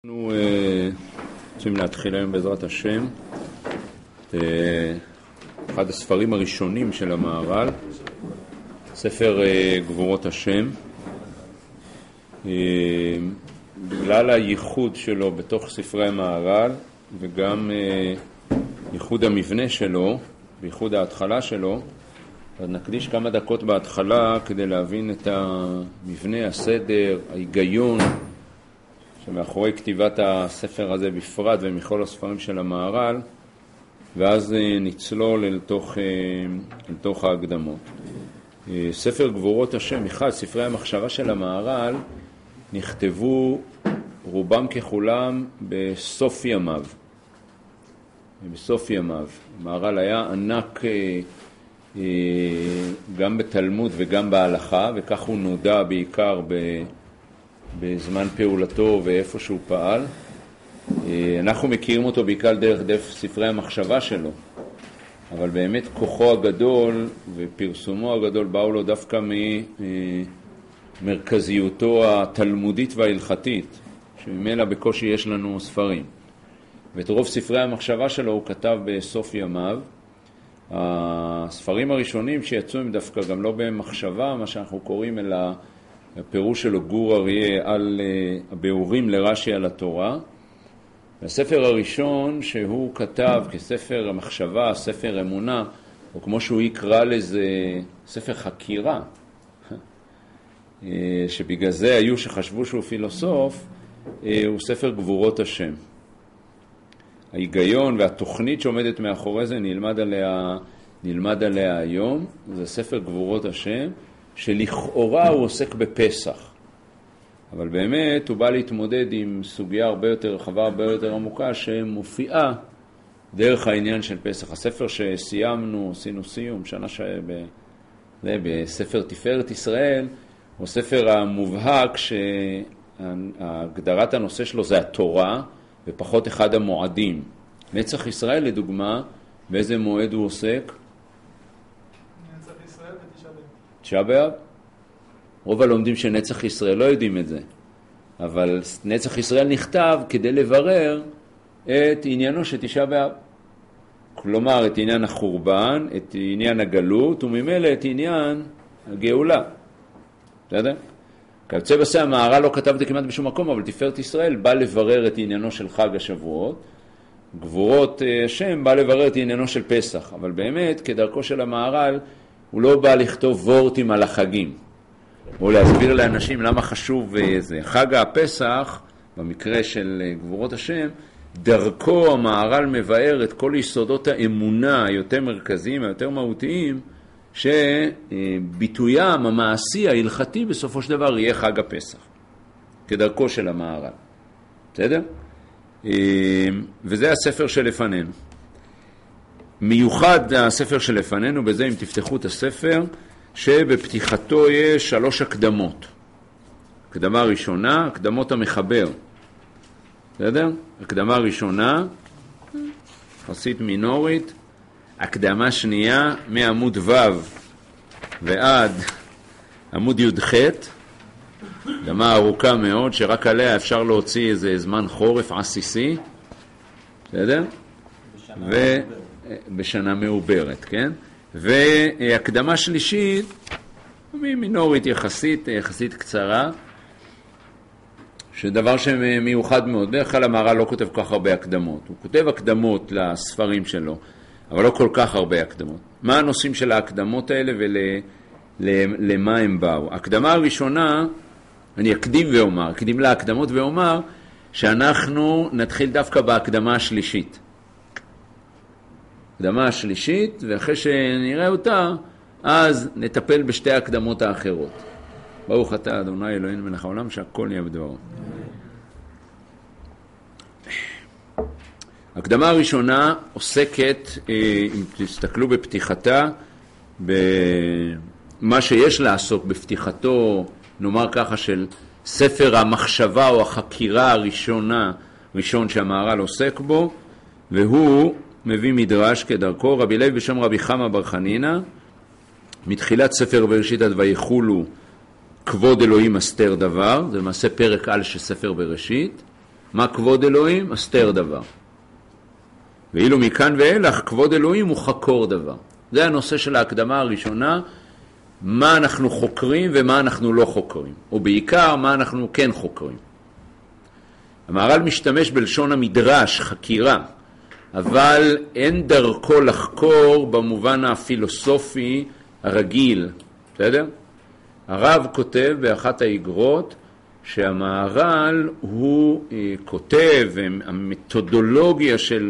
אנחנו רוצים להתחיל היום בעזרת השם את אחד הספרים הראשונים של המהר"ל, ספר גבורות השם. בגלל הייחוד שלו בתוך ספרי המהר"ל וגם ייחוד המבנה שלו, בייחוד ההתחלה שלו, אז נקדיש כמה דקות בהתחלה כדי להבין את המבנה, הסדר, ההיגיון שמאחורי כתיבת הספר הזה בפרט ומכל הספרים של המהר"ל, ואז נצלול אל תוך ההקדמות. ספר גבורות השם, אחד ספרי המחשבה של המהר"ל, נכתבו רובם ככולם בסוף ימיו. בסוף ימיו. המהר"ל היה ענק גם בתלמוד וגם בהלכה, וכך הוא נודע בעיקר בזמן פעולתו ואיפה שהוא פעל. אנחנו מכירים אותו בעיקר דרך ספרי המחשבה שלו, אבל באמת כוחו הגדול ופרסומו הגדול באו לו דווקא ממרכזיותו התלמודית וההלכתית, שממילא בקושי יש לנו ספרים. ואת רוב ספרי המחשבה שלו הוא כתב בסוף ימיו. הספרים הראשונים שיצאו הם דווקא גם לא במחשבה, מה שאנחנו קוראים, אלא הפירוש שלו גור אריה על הביאורים לרש"י על התורה. הספר הראשון שהוא כתב כספר המחשבה, ספר אמונה, או כמו שהוא יקרא לזה ספר חקירה, שבגלל זה היו שחשבו שהוא פילוסוף, הוא ספר גבורות השם. ההיגיון והתוכנית שעומדת מאחורי זה נלמד עליה היום. זה ספר גבורות השם, שלכאורה הוא עוסק בפסח. אבל באמת הוא בא להתמודד עם סוגיה הרבה יותר רחבה, הרבה יותר עמוקה, שמופיעה דרך העניין של פסח. הספר שסיימנו, עשינו סיום, שנה בספר תפארת ישראל, הוא ספר המובהק שהגדרת הנושא שלו זה התורה, ופחות אחד המועדים. נצח ישראל לדוגמה, באיזה מועד הוא עוסק? נצח ישראל ותשעה באב. תשעה באב? רוב הלומדים של נצח ישראל לא יודעים את זה. אבל נצח ישראל נכתב כדי לברר את עניינו של תשעה באב. כלומר, את עניין החורבן, את עניין הגלות, וממילא את עניין הגאולה. בסדר? כיוצא בזה המהר"ל לא כתב את זה כמעט בשום מקום, אבל תפארת ישראל בא לברר את עניינו של חג השבועות. גבורות השם בא לברר את עניינו של פסח. אבל באמת, כדרכו של המהר"ל, הוא לא בא לכתוב וורטים על החגים, או להסביר לאנשים למה חשוב זה. חג הפסח, במקרה של גבורות השם, דרכו המהר"ל מבאר את כל יסודות האמונה היותר מרכזיים, היותר מהותיים, שביטוים המעשי, ההלכתי, בסופו של דבר יהיה חג הפסח, כדרכו של המהר"ל. בסדר? וזה הספר שלפנינו. מיוחד הספר שלפנינו, בזה אם תפתחו את הספר, שבפתיחתו יש 3 הקדמות. הקדמה ראשונה, הקדמות המחבר. בסדר? הקדמה ראשונה, יחסית מינורית. הקדמה שנייה, מעמוד ו' ועד עמוד י"ח, הקדמה ארוכה מאוד, שרק עליה אפשר להוציא איזה זמן חורף עסיסי. בסדר? בשנה מעוברת, כן? והקדמה שלישית, מינורית יחסית קצרה, שדבר שמיוחד מאוד. בדרך כלל המהר"ל לא כותב כל כך הרבה הקדמות. הוא כותב הקדמות לספרים שלו, אבל לא כל כך הרבה הקדמות. מה הנושאים של ההקדמות האלה ולמה הם באו? הקדמה הראשונה, אני אקדים להקדמות ואומר, שאנחנו נתחיל דווקא בהקדמה השלישית. הקדמה השלישית, ואחרי שנראה אותה, אז נטפל בשתי הקדמות האחרות. ברוך אתה אדוני אלוהינו מלך העולם שהכל נהיה בדברו. הקדמה הראשונה עוסקת, אם תסתכלו בפתיחתה, במה שיש לעסוק בפתיחתו, נאמר ככה, של ספר המחשבה או החקירה ראשון שהמהר"ל עוסק בו, והוא מביא מדרש כדרכו. רבי לוי בשם רבי חמא בר חנינא, מתחילת ספר בראשית עד ויחולו כבוד אלוהים אסתר דבר, זה למעשה פרק על של ספר בראשית, מה כבוד אלוהים? הסתר דבר. ואילו מכאן ואילך כבוד אלוהים הוא חקור דבר. זה הנושא של ההקדמה הראשונה, מה אנחנו חוקרים ומה אנחנו לא חוקרים, או בעיקר מה אנחנו כן חוקרים. המהר"ל משתמש בלשון המדרש, חקירה, אבל אין דרכו לחקור במובן הפילוסופי הרגיל, בסדר? הרב כותב באחת האגרות שהמהר"ל הוא כותב, המתודולוגיה של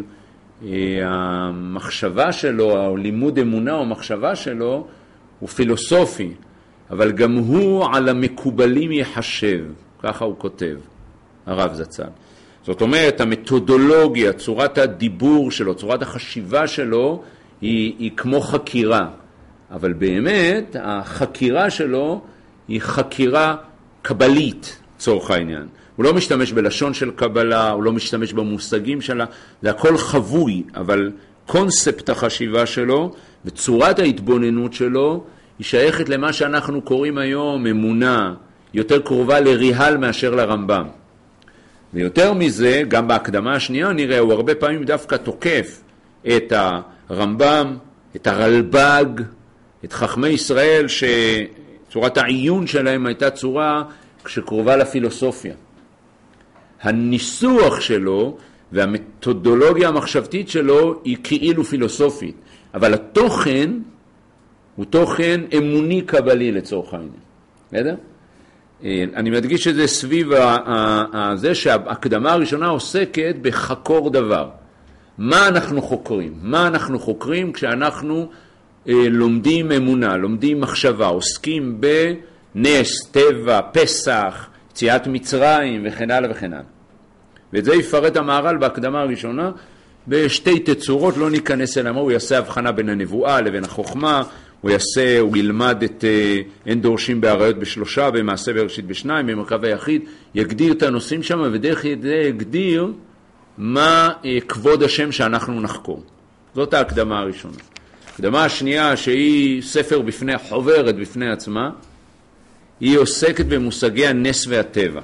המחשבה שלו, או לימוד אמונה או מחשבה שלו, הוא פילוסופי, אבל גם הוא על המקובלים יחשב, ככה הוא כותב, הרב זצ"ל. זאת אומרת, המתודולוגיה, צורת הדיבור שלו, צורת החשיבה שלו, היא כמו חקירה. אבל באמת, החקירה שלו היא חקירה קבלית, צורך העניין. הוא לא משתמש בלשון של קבלה, הוא לא משתמש במושגים שלה, זה הכל חבוי, אבל קונספט החשיבה שלו וצורת ההתבוננות שלו היא שייכת למה שאנחנו קוראים היום אמונה, יותר קרובה לריהל מאשר לרמב"ם. ויותר מזה, גם בהקדמה השנייה נראה, הוא הרבה פעמים דווקא תוקף את הרמב"ם, את הרלב"ג, את חכמי ישראל, שצורת העיון שלהם הייתה צורה שקרובה לפילוסופיה. הניסוח שלו והמתודולוגיה המחשבתית שלו היא כאילו פילוסופית, אבל התוכן הוא תוכן אמוני קבלי לצורך העניין. בסדר? אני מדגיש שזה סביב זה שההקדמה הראשונה עוסקת בחקור דבר. מה אנחנו חוקרים? מה אנחנו חוקרים כשאנחנו לומדים אמונה, לומדים מחשבה, עוסקים בנס, טבע, פסח, יציאת מצרים וכן הלאה וכן הלאה. ואת זה יפרט המהר"ל בהקדמה הראשונה בשתי תצורות, לא ניכנס אליהם. הוא יעשה הבחנה בין הנבואה לבין החוכמה, הוא ילמד את אין דורשים בעריות בשלושה, במעשה בראשית בשניים, במרכב היחיד, יגדיר את הנושאים שם, ודרך זה יגדיר מה כבוד השם שאנחנו נחקור. זאת ההקדמה הראשונה. ההקדמה השנייה, שהיא ספר בפני חוברת בפני עצמה, היא עוסקת במושגי הנס והטבע.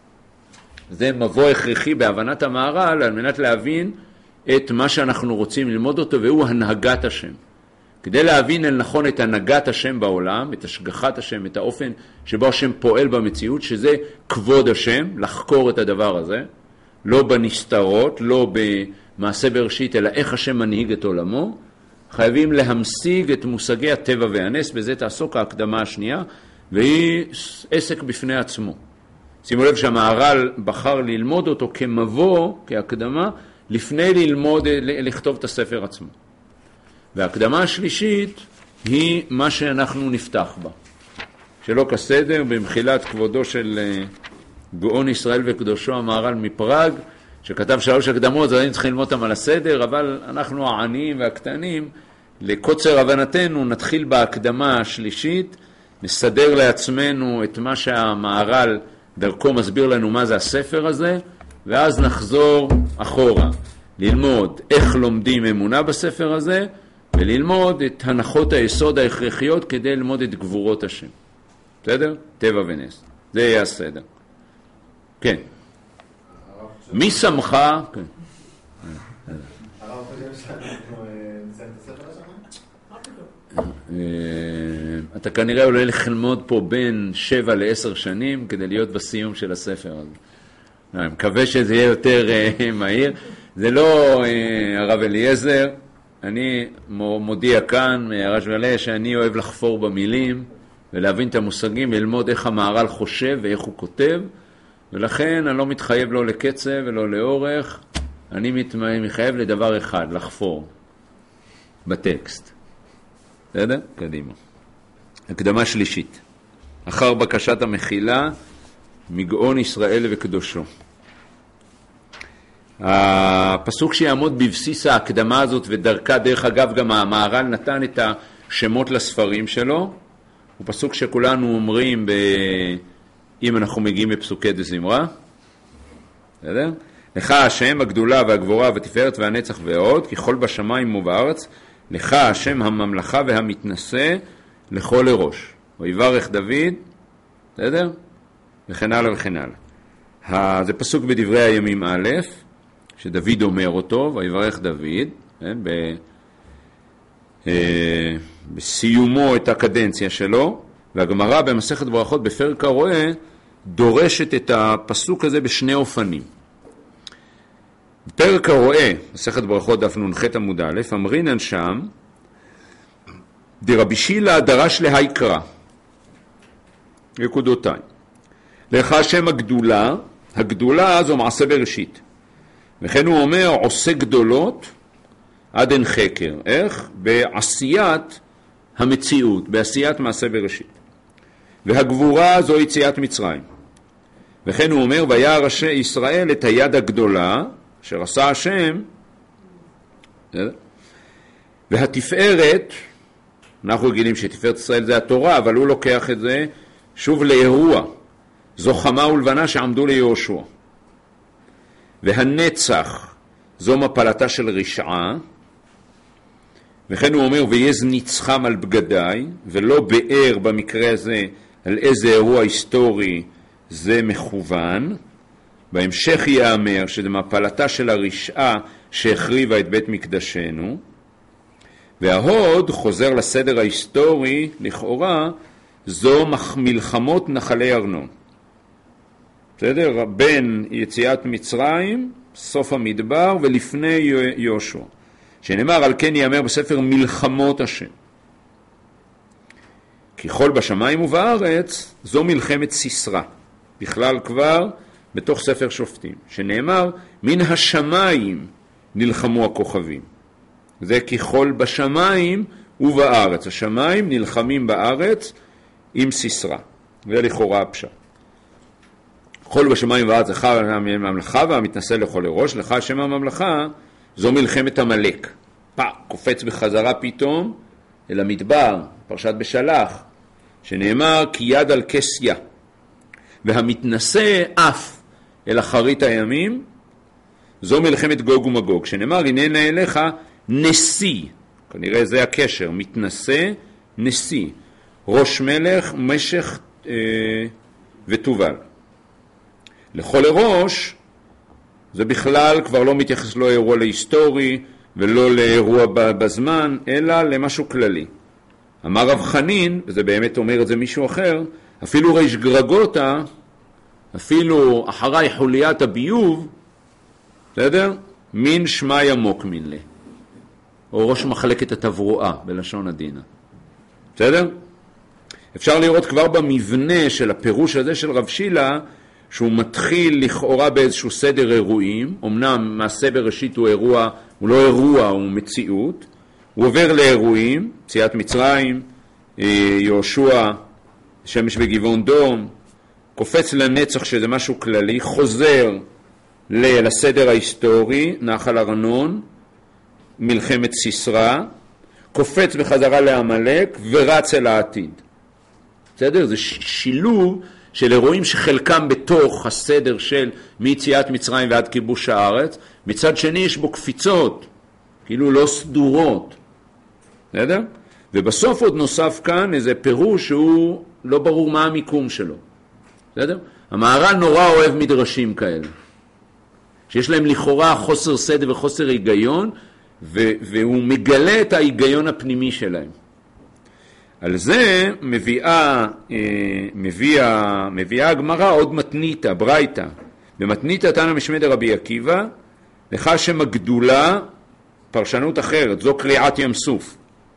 זה מבוא הכרחי בהבנת המהר"ל על מנת להבין את מה שאנחנו רוצים ללמוד אותו, והוא הנהגת השם. כדי להבין אל נכון את הנהגת השם בעולם, את השגחת השם, את האופן שבו השם פועל במציאות, שזה כבוד השם, לחקור את הדבר הזה, לא בנסתרות, לא במעשה בראשית, אלא איך השם מנהיג את עולמו, חייבים להמשיג את מושגי הטבע והנס, בזה תעסוק ההקדמה השנייה, והיא עסק בפני עצמו. שימו לב שהמהר"ל בחר ללמוד אותו כמבוא, כהקדמה, לפני ללמוד, לכתוב את הספר עצמו. וההקדמה השלישית היא מה שאנחנו נפתח בה. שלא כסדר, במחילת כבודו של גאון ישראל וקדושו המהר"ל מפראג, שכתב 3 הקדמות, אז אני צריך ללמוד אותם על הסדר, אבל אנחנו העניים והקטנים, לקוצר הבנתנו, נתחיל בהקדמה השלישית, נסדר לעצמנו את מה שהמהר"ל דרכו מסביר לנו מה זה הספר הזה, ואז נחזור אחורה, ללמוד איך לומדים אמונה בספר הזה, וללמוד את הנחות היסוד ההכרחיות כדי ללמוד את גבורות השם. בסדר? טבע ונס. זה יהיה הסדר. כן. מי שמך? כן. הרב חושב שאנחנו נסיים את הספר השנה? אתה כנראה עולה ללמוד פה בין 7 ל10 שנים כדי להיות בסיום של הספר הזה. אני מקווה שזה יהיה יותר מהיר. זה לא הרב אליעזר. אני מודיע כאן מהרש ועלה שאני אוהב לחפור במילים ולהבין את המושגים וללמוד איך המהר"ל חושב ואיך הוא כותב, ולכן אני לא מתחייב לא לקצב ולא לאורך, אני מתחייב לדבר אחד, לחפור בטקסט. בסדר? קדימה. הקדמה שלישית. אחר בקשת המחילה מגאון ישראל וקדושו. הפסוק שיעמוד בבסיס ההקדמה הזאת ודרכה, דרך אגב גם המהר"ל נתן את השמות לספרים שלו, הוא פסוק שכולנו אומרים אם אנחנו מגיעים בפסוקי דזמרה. בסדר? לך השם הגדולה והגבורה והתפארת והנצח ועוד, ככל בשמיים ובארץ, לך השם הממלכה והמתנשא לכל לראש. ויברך דוד, בסדר? וכן הלאה וכן הלאה. זה פסוק בדברי הימים א', שדוד אומר אותו, ויברך דוד, בסיומו את הקדנציה שלו, והגמרא במסכת ברכות בפרק הרואה דורשת את הפסוק הזה בשני אופנים. בפרק הרואה, מסכת ברכות דף נ"ח עמוד א', אמרינן שם, דרבי שילה דרש להיקרא, נקודותיים. לך השם הגדולה, הגדולה זו מעשה בראשית. וכן הוא אומר, עושה גדולות עד אין חקר. איך? בעשיית המציאות, בעשיית מעשה בראשית. והגבורה זו יציאת מצרים. וכן הוא אומר, וירא ישראל את היד הגדולה, אשר עשה השם, והתפארת, אנחנו רגילים שתפארת ישראל זה התורה, אבל הוא לוקח את זה שוב לאירוע. זו חמה ולבנה שעמדו ליהושע. והנצח זו מפלתה של רשעה, וכן הוא אומר, ויז ניצחם על בגדיי, ולא באר במקרה הזה על איזה אירוע היסטורי זה מכוון. בהמשך יאמר שזה מפלתה של הרשעה שהחריבה את בית מקדשנו, וההוד חוזר לסדר ההיסטורי, לכאורה, זו מלחמות נחלי ארנון. בסדר? בין יציאת מצרים, סוף המדבר, ולפני יהושע. שנאמר, על כן יאמר בספר מלחמות השם. כי כל בשמיים ובארץ, זו מלחמת סיסרא. בכלל כבר בתוך ספר שופטים. שנאמר, מן השמיים נלחמו הכוכבים. זה כי כל בשמיים ובארץ. השמיים נלחמים בארץ עם סיסרא. זה לכאורה הפשט. כל בשמיים ובארץ לך הממלכה והמתנשא לכל ראש, לך השם הממלכה, זו מלחמת המלך. קופץ בחזרה פתאום אל המדבר, פרשת בשלח, שנאמר כי יד על כסיה, והמתנשא אף אל אחרית הימים, זו מלחמת גוג ומגוג, שנאמר הנה אליך נשיא, כנראה זה הקשר, מתנשא נשיא, ראש מלך משך ותובל. לכל ראש זה בכלל כבר לא מתייחס לא לאירוע להיסטורי ולא לאירוע בזמן, אלא למשהו כללי. אמר רב חנין, וזה באמת אומר את זה מישהו אחר, אפילו ריש גרגותה, אפילו אחרי חוליית הביוב, בסדר? מין שמי עמוק מין לה. או ראש מחלקת התברואה בלשון הדינה. בסדר? אפשר לראות כבר במבנה של הפירוש הזה של רב שילה, שהוא מתחיל לכאורה באיזשהו סדר אירועים, אמנם מעשה בראשית הוא אירוע, הוא לא אירוע, הוא מציאות, הוא עובר לאירועים, יציאת מצרים, יהושע, שמש בגבעון דום, קופץ לנצח שזה משהו כללי, חוזר לסדר ההיסטורי, נחל ארנון, מלחמת סיסרא, קופץ בחזרה לעמלק ורץ אל העתיד. בסדר? זה שילוב של אירועים שחלקם בתוך הסדר של מיציאת מצרים ועד כיבוש הארץ, מצד שני יש בו קפיצות, כאילו לא סדורות. בסדר? ובסוף עוד נוסף כאן איזה פירוש שהוא לא ברור מה המיקום שלו. בסדר? המהר"ל נורא אוהב מדרשים כאלה, שיש להם לכאורה חוסר סדר וחוסר היגיון, והוא מגלה את ההיגיון הפנימי שלהם. על זה מביאה הגמרא עוד מתניתא, ברייתא. במתניתא תנא משמי דרבי עקיבא, לך השם הגדולה, פרשנות אחרת, זו קריעת ים סוף.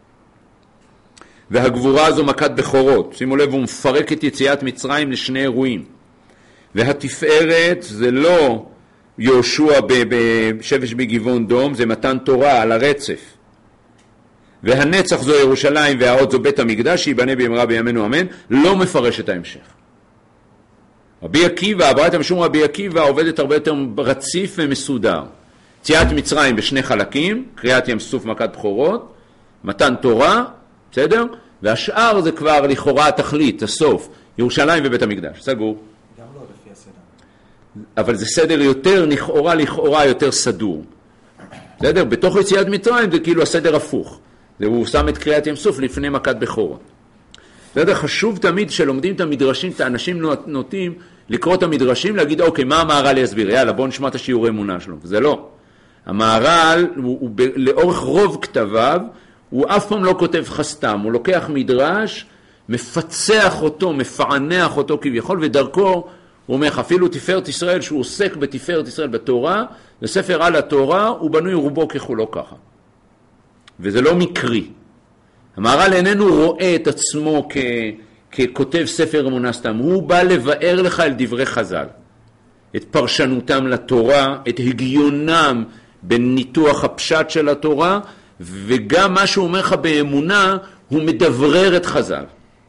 והגבורה זו מכת בכורות. שימו לב, הוא מפרק את יציאת מצרים לשני אירועים. והתפארת זה לא יהושע בשבש בגבעון דום, זה מתן תורה על הרצף. והנצח זו ירושלים וההוד זו בית המקדש שיבנה במהרה בימינו אמן, לא מפרש את ההמשך. רבי עקיבא, הברייתא משום רבי עקיבא עובדת הרבה יותר רציף ומסודר. יציאת מצרים בשני חלקים, קריאת ים סוף מכת בכורות, מתן תורה, בסדר? והשאר זה כבר לכאורה התכלית, הסוף, ירושלים ובית המקדש, סגור. גם לא לפי הסדר. אבל זה סדר יותר לכאורה יותר סדור. בסדר? בתוך יציאת מצרים זה כאילו הסדר הפוך. הוא שם את קריאת ים סוף לפני מכת בכורות. בסדר? חשוב תמיד שלומדים את המדרשים, את האנשים נוטים לקרוא את המדרשים, להגיד, אוקיי, מה המהר"ל יסביר? יאללה, בוא נשמע את השיעורי אמונה שלו. זה לא. המהר"ל, לאורך רוב כתביו, הוא אף פעם לא כותב חסתם. הוא לוקח מדרש, מפצח אותו, מפענח אותו כביכול, ודרכו הוא אומר, אפילו תפארת ישראל, שהוא עוסק בתפארת ישראל בתורה, בספר על התורה, הוא בנוי רובו ככולו ככה. וזה לא מקרי. המהר"ל איננו רואה את עצמו ככותב ספר אמונה סתם. הוא בא לבאר לך אל דברי חז"ל. את פרשנותם לתורה, את הגיונם בניתוח הפשט של התורה, וגם מה שהוא אומר לך באמונה, הוא מדברר את חז"ל.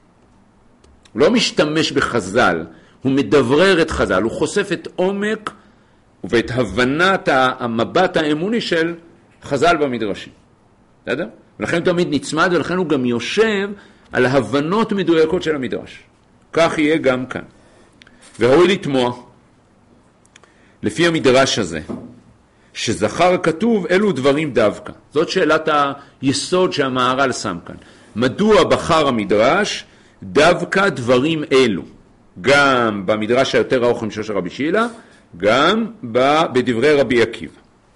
הוא לא משתמש בחז"ל, הוא מדברר את חז"ל, הוא חושף את עומק ואת הבנת המבט האמוני של חז"ל במדרשים. בסדר? ולכן הוא תמיד נצמד, ולכן הוא גם יושב על ההבנות מדויקות של המדרש. כך יהיה גם כאן. וראוי לתמוע, לפי המדרש הזה, שזכר כתוב אלו דברים דווקא. זאת שאלת היסוד שהמהר"ל שם כאן. מדוע בחר המדרש דווקא דברים אלו? גם במדרש היותר ארוך של רבי שילה, גם בדברי רבי עקיבא.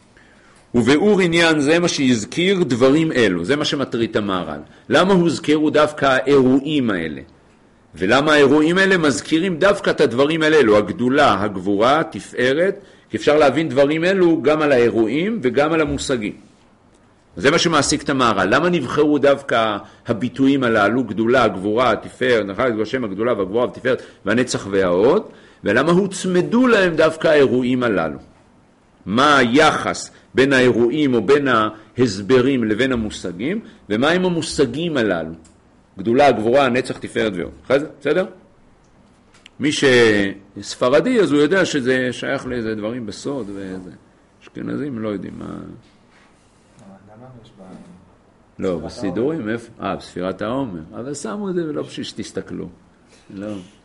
ובאור עניין זה מה שהזכיר דברים אלו, זה מה שמטריד המהר"ל. למה הוזכרו דווקא האירועים האלה? ולמה האירועים האלה מזכירים דווקא את הדברים האלו, הגדולה, הגבורה, תפארת, כי אפשר להבין דברים אלו גם על האירועים וגם על המושגים. זה מה שמעסיק את המהר"ל. למה נבחרו דווקא הביטויים הללו, גדולה, גבורה, תפארת, נחלת בשם הגדולה והגבורה והתפארת והנצח והעוד, ולמה הוצמדו להם דווקא האירועים הללו? מה היחס בין האירועים או בין ההסברים לבין המושגים, ומה עם המושגים הללו? גדולה, גבורה, הנצח, תפארת ועוד. בסדר? מי שספרדי, אז הוא יודע שזה שייך לאיזה דברים בסוד, ואיזה אשכנזים לא יודעים מה... לא, בסידורים, איפה? בספירת העומר. אבל שמו את זה ולא בשביל שתסתכלו. לא.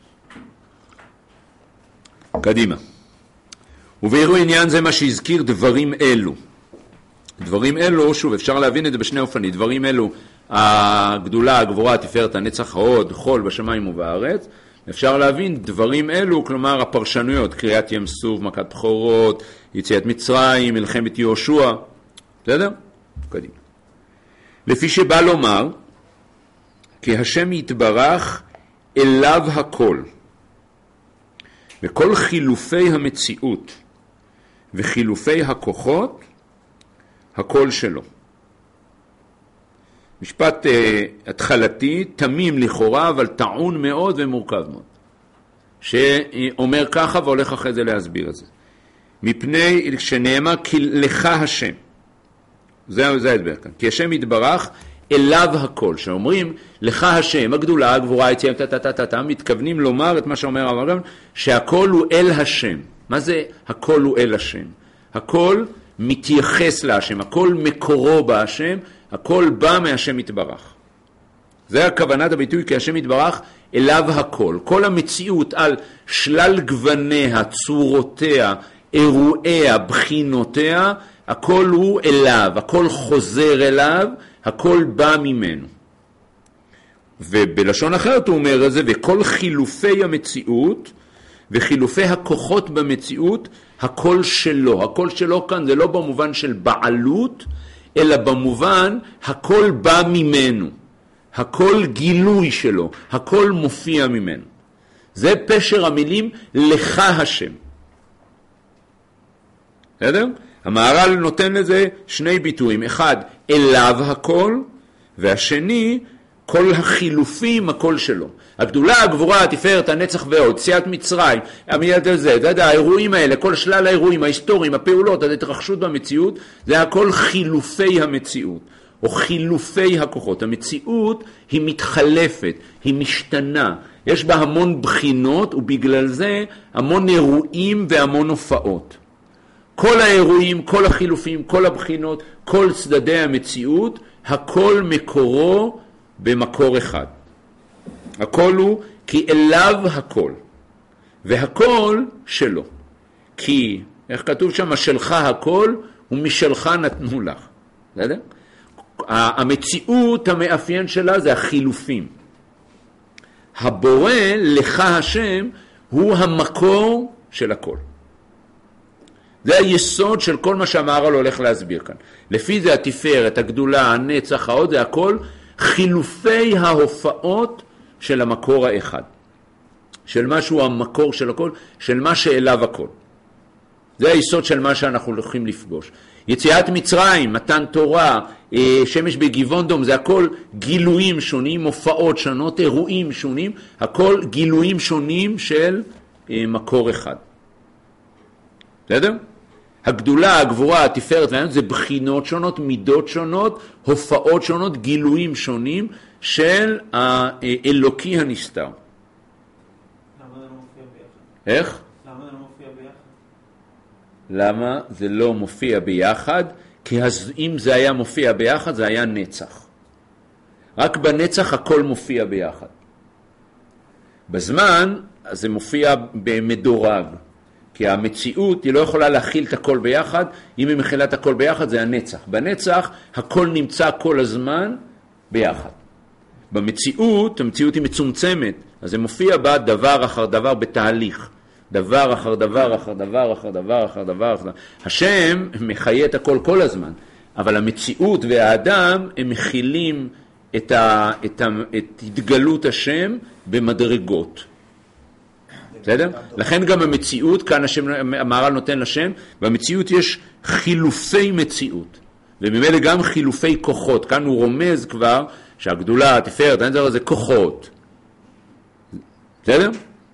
קדימה. ובאירוע עניין זה מה שהזכיר דברים אלו. דברים אלו, שוב, אפשר להבין את זה בשני אופנים. דברים אלו, הגדולה, הגבורה, תפארת, הנצח, העוד, חול בשמיים ובארץ. אפשר להבין דברים אלו, כלומר הפרשנויות, קריאת ים סוף, מכת בכורות, יציאת מצרים, מלחמת יהושע. בסדר? קדימה. לפי שבא לומר, כי השם יתברך אליו הכל, וכל חילופי המציאות וחילופי הכוחות, הכל שלו. משפט התחלתי, תמים לכאורה, אבל טעון מאוד ומורכב מאוד. שאומר ככה והולך אחרי זה להסביר את זה. מפני שנאמר, כי לך השם. זה ההסבר כאן. כי השם יתברך אליו הכל. שאומרים, לך השם, הגדולה, הגבורה, היציאה, מתכוונים לומר את מה שאומר הרב, שהכל הוא אל השם. מה זה הכל הוא אל השם? הכל מתייחס להשם, הכל מקורו בהשם, הכל בא מהשם יתברך. זה הכוונת הביטוי, כי השם יתברך אליו הכל. כל המציאות על שלל גווניה, צורותיה, אירועיה, בחינותיה, הכל הוא אליו, הכל חוזר אליו, הכל בא ממנו. ובלשון אחרת הוא אומר את זה, וכל חילופי המציאות וחילופי הכוחות במציאות, הכל שלו. הכל שלו כאן זה לא במובן של בעלות, אלא במובן הכל בא ממנו. הכל גילוי שלו, הכל מופיע ממנו. זה פשר המילים לך השם. בסדר? המהר"ל נותן לזה שני ביטויים. אחד, אליו הכל, והשני, כל החילופים, הכל שלו. הגדולה, הגבורה, התפארת, הנצח ועוד, יציאת מצרים, האירועים האלה, כל שלל האירועים, ההיסטוריים, הפעולות, ההתרחשות במציאות, זה הכל חילופי המציאות, או חילופי הכוחות. המציאות היא מתחלפת, היא משתנה, יש בה המון בחינות, ובגלל זה המון אירועים והמון הופעות. כל האירועים, כל החילופים, כל הבחינות, כל צדדי המציאות, הכל מקורו במקור אחד. הכל הוא כי אליו הכל, והכל שלו. כי, איך כתוב שם, שלך הכל, ומשלך נתנו לך. בסדר? המציאות המאפיין שלה זה החילופים. הבורא, לך השם, הוא המקור של הכל. זה היסוד של כל מה שהמהר"ל הולך להסביר כאן. לפי זה התפארת, הגדולה, הנצח, העוד, זה הכל חילופי ההופעות של המקור האחד. של מה שהוא המקור של הכל, של מה שאליו הכל. זה היסוד של מה שאנחנו הולכים לפגוש. יציאת מצרים, מתן תורה, שמש בגבעון דום, זה הכל גילויים שונים, הופעות שונות, אירועים שונים, הכל גילויים שונים של מקור אחד. בסדר? הגדולה, הגבורה, התפארת והעניין, זה בחינות שונות, מידות שונות, הופעות שונות, גילויים שונים של האלוקי הנסתר. למה זה לא מופיע ביחד? איך? למה זה לא מופיע ביחד? למה זה לא מופיע ביחד? כי אם זה היה מופיע ביחד, זה היה נצח. רק בנצח הכל מופיע ביחד. בזמן, זה מופיע במדורג. כי המציאות היא לא יכולה להכיל את הכל ביחד, אם היא מכילה את הכל ביחד זה הנצח. בנצח הכל נמצא כל הזמן ביחד. במציאות, המציאות היא מצומצמת, אז זה מופיע בה דבר אחר דבר בתהליך. דבר אחר דבר אחר דבר אחר דבר אחר דבר אחר דבר. השם מחיה את הכל כל הזמן, אבל המציאות והאדם הם מכילים את התגלות השם במדרגות. בסדר? לכן גם המציאות, כאן המהר"ל נותן לשם, במציאות יש חילופי מציאות, וממילא גם חילופי כוחות. כאן הוא רומז כבר שהגדולה, התפארת, זה כוחות. בסדר?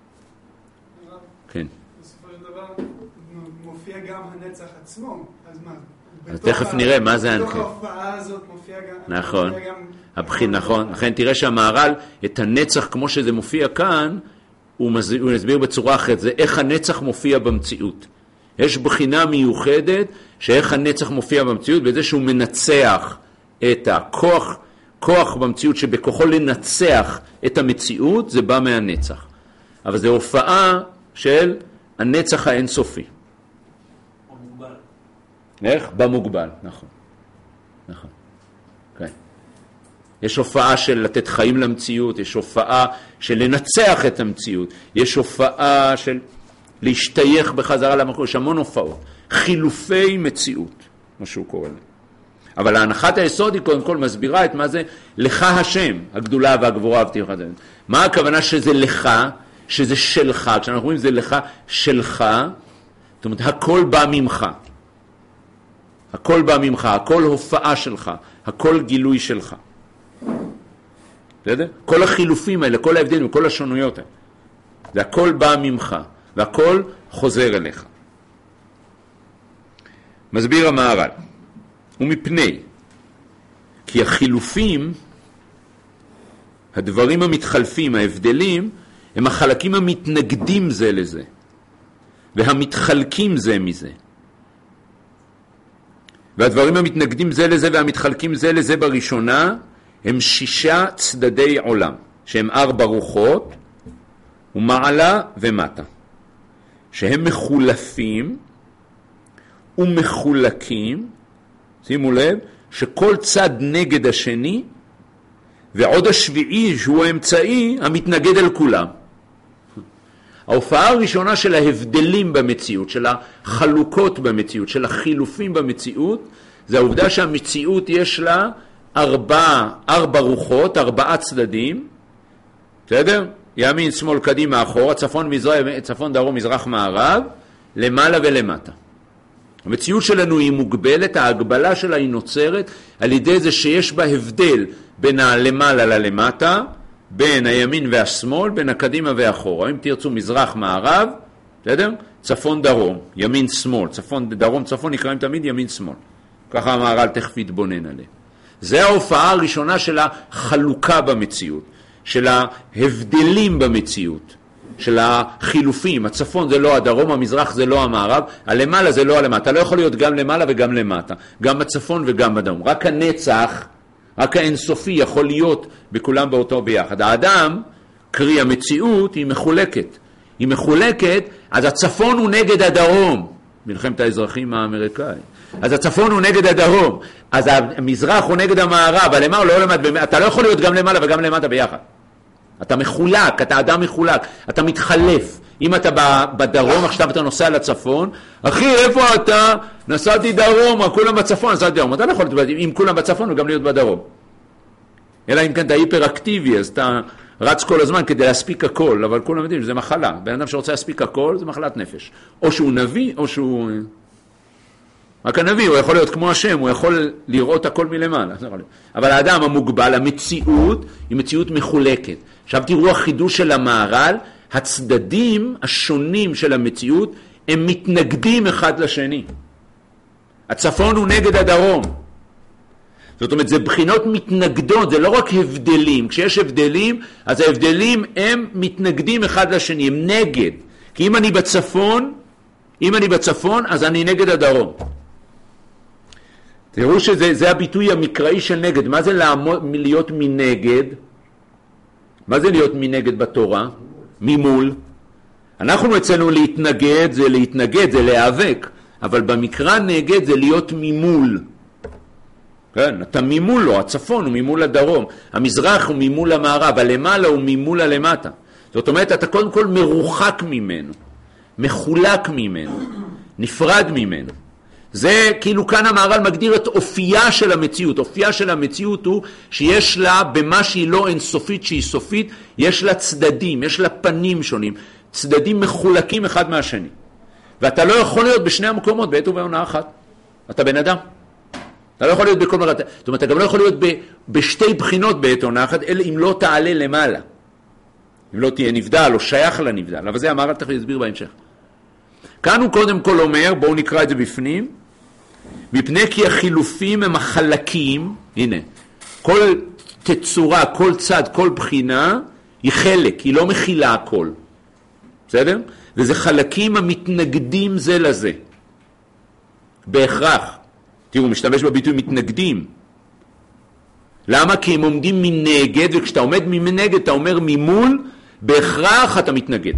כן. בסופו של דבר מופיע גם הנצח עצמו, אז מה? אז תכף נראה מה זה בתוך ההופעה הזאת מופיע גם... נכון. נכון. לכן תראה שהמהר"ל, את הנצח כמו שזה מופיע כאן, הוא מסביר בצורה אחרת, זה איך הנצח מופיע במציאות. יש בחינה מיוחדת שאיך הנצח מופיע במציאות, בזה שהוא מנצח את הכוח, כוח במציאות שבכוחו לנצח את המציאות, זה בא מהנצח. אבל זה הופעה של הנצח האינסופי. במוגבל. איך? במוגבל, נכון. נכון. כן. יש הופעה של לתת חיים למציאות, יש הופעה של לנצח את המציאות, יש הופעה של להשתייך בחזרה למקום, יש המון הופעות, חילופי מציאות, מה שהוא קורא להם. אבל ההנחת היסוד היא קודם כל מסבירה את מה זה לך השם, הגדולה והגבורה הבטיחה. מה הכוונה שזה לך, שזה שלך, כשאנחנו רואים זה לך, שלך, זאת אומרת הכל בא ממך. הכל בא ממך, הכל הופעה שלך, הכל גילוי שלך. בסדר? כל החילופים האלה, כל ההבדלים, כל השונויות האלה. זה הכל בא ממך, והכל חוזר אליך. מסביר המהר"ל, ומפני, כי החילופים, הדברים המתחלפים, ההבדלים, הם החלקים המתנגדים זה לזה, והמתחלקים זה מזה. והדברים המתנגדים זה לזה והמתחלקים זה לזה בראשונה, הם 6 צדדי עולם, שהם 4 רוחות, ומעלה ומטה, שהם מחולפים ומחולקים, שימו לב, שכל צד נגד השני, ועוד השביעי שהוא האמצעי המתנגד על כולם. ההופעה הראשונה של ההבדלים במציאות, של החלוקות במציאות, של החילופים במציאות, זה העובדה שהמציאות יש לה 4 רוחות, 4 צדדים, בסדר? ימין, שמאל, קדימה, אחורה, צפון, דרום, מזרח, מערב, למעלה ולמטה. המציאות שלנו היא מוגבלת, ההגבלה שלה היא נוצרת על ידי זה שיש בה הבדל בין הלמעלה ללמטה, בין הימין והשמאל, בין הקדימה והאחורה. אם תרצו מזרח, מערב, בסדר? צפון, דרום, ימין, שמאל, צפון, דרום, צפון, נקראים תמיד ימין, שמאל. ככה המהר"ל תכף יתבונן עליהם. זה ההופעה הראשונה של החלוקה במציאות, של ההבדלים במציאות, של החילופים. הצפון זה לא הדרום, המזרח זה לא המערב, הלמעלה זה לא הלמטה. אתה לא יכול להיות גם למעלה וגם למטה, גם בצפון וגם בדרום. רק הנצח, רק האינסופי יכול להיות בכולם באותו ביחד. האדם, קרי המציאות, היא מחולקת. היא מחולקת, אז הצפון הוא נגד הדרום. מלחמת האזרחים האמריקאים. אז הצפון הוא נגד הדרום, אז המזרח הוא נגד המערב, הלמעלה לא למטה, אתה לא יכול להיות גם למעלה וגם למטה ביחד. אתה מחולק, אתה אדם מחולק, אתה מתחלף. אם אתה בדרום, עכשיו אתה נוסע לצפון, אחי, איפה אתה? נסעתי דרום, כולם בצפון, נסעתי דרום. אתה לא יכול להיות, אם כולם בצפון, וגם להיות בדרום. אלא אם כן אתה היפר-אקטיבי, אז אתה רץ כל הזמן כדי להספיק הכל, אבל כולם יודעים שזה מחלה. בן אדם שרוצה להספיק הכל, זה מחלת נפש. או שהוא נביא, או שהוא... רק הנביא, הוא יכול להיות כמו השם, הוא יכול לראות הכל מלמעלה. אבל האדם המוגבל, המציאות, היא מציאות מחולקת. עכשיו תראו החידוש של המהר"ל, הצדדים השונים של המציאות, הם מתנגדים אחד לשני. הצפון הוא נגד הדרום. זאת אומרת, זה בחינות מתנגדות, זה לא רק הבדלים. כשיש הבדלים, אז ההבדלים הם מתנגדים אחד לשני, הם נגד. כי אם אני בצפון, אז אני נגד הדרום. תראו שזה הביטוי המקראי של נגד. מה זה להיות מנגד? מה זה להיות מנגד בתורה? ממול. אנחנו אצלנו להתנגד, זה להיאבק. אבל במקרא נגד זה להיות ממול. כן, אתה ממול לו, הצפון הוא ממול הדרום, המזרח הוא ממול המערב, הלמעלה הוא ממול הלמטה. זאת אומרת, אתה קודם כל מרוחק ממנו, מחולק ממנו, נפרד ממנו. זה כאילו כאן המהר"ל מגדיר את אופייה של המציאות. אופייה של המציאות הוא שיש לה, במה שהיא לא אינסופית שהיא סופית, יש לה צדדים, יש לה פנים שונים, צדדים מחולקים אחד מהשני. ואתה לא יכול להיות בשני המקומות בעת ובעונה אחת. אתה בן אדם. אתה לא יכול להיות בכל מראה. זאת אומרת, אתה גם לא יכול להיות בשתי בחינות בעת עונה אחת, אלא אם לא תעלה למעלה. אם לא תהיה נבדל או שייך לנבדל. אבל זה המהר"ל תכף יסביר בהמשך. כאן הוא קודם כל אומר, בואו נקרא את זה בפנים, מפני כי החילופים הם החלקים, הנה, כל תצורה, כל צד, כל בחינה, היא חלק, היא לא מכילה הכל. בסדר? וזה חלקים המתנגדים זה לזה. בהכרח. תראו, משתמש בביטוי מתנגדים. למה? כי הם עומדים מנגד, וכשאתה עומד מנגד, אתה אומר ממול, בהכרח אתה מתנגד.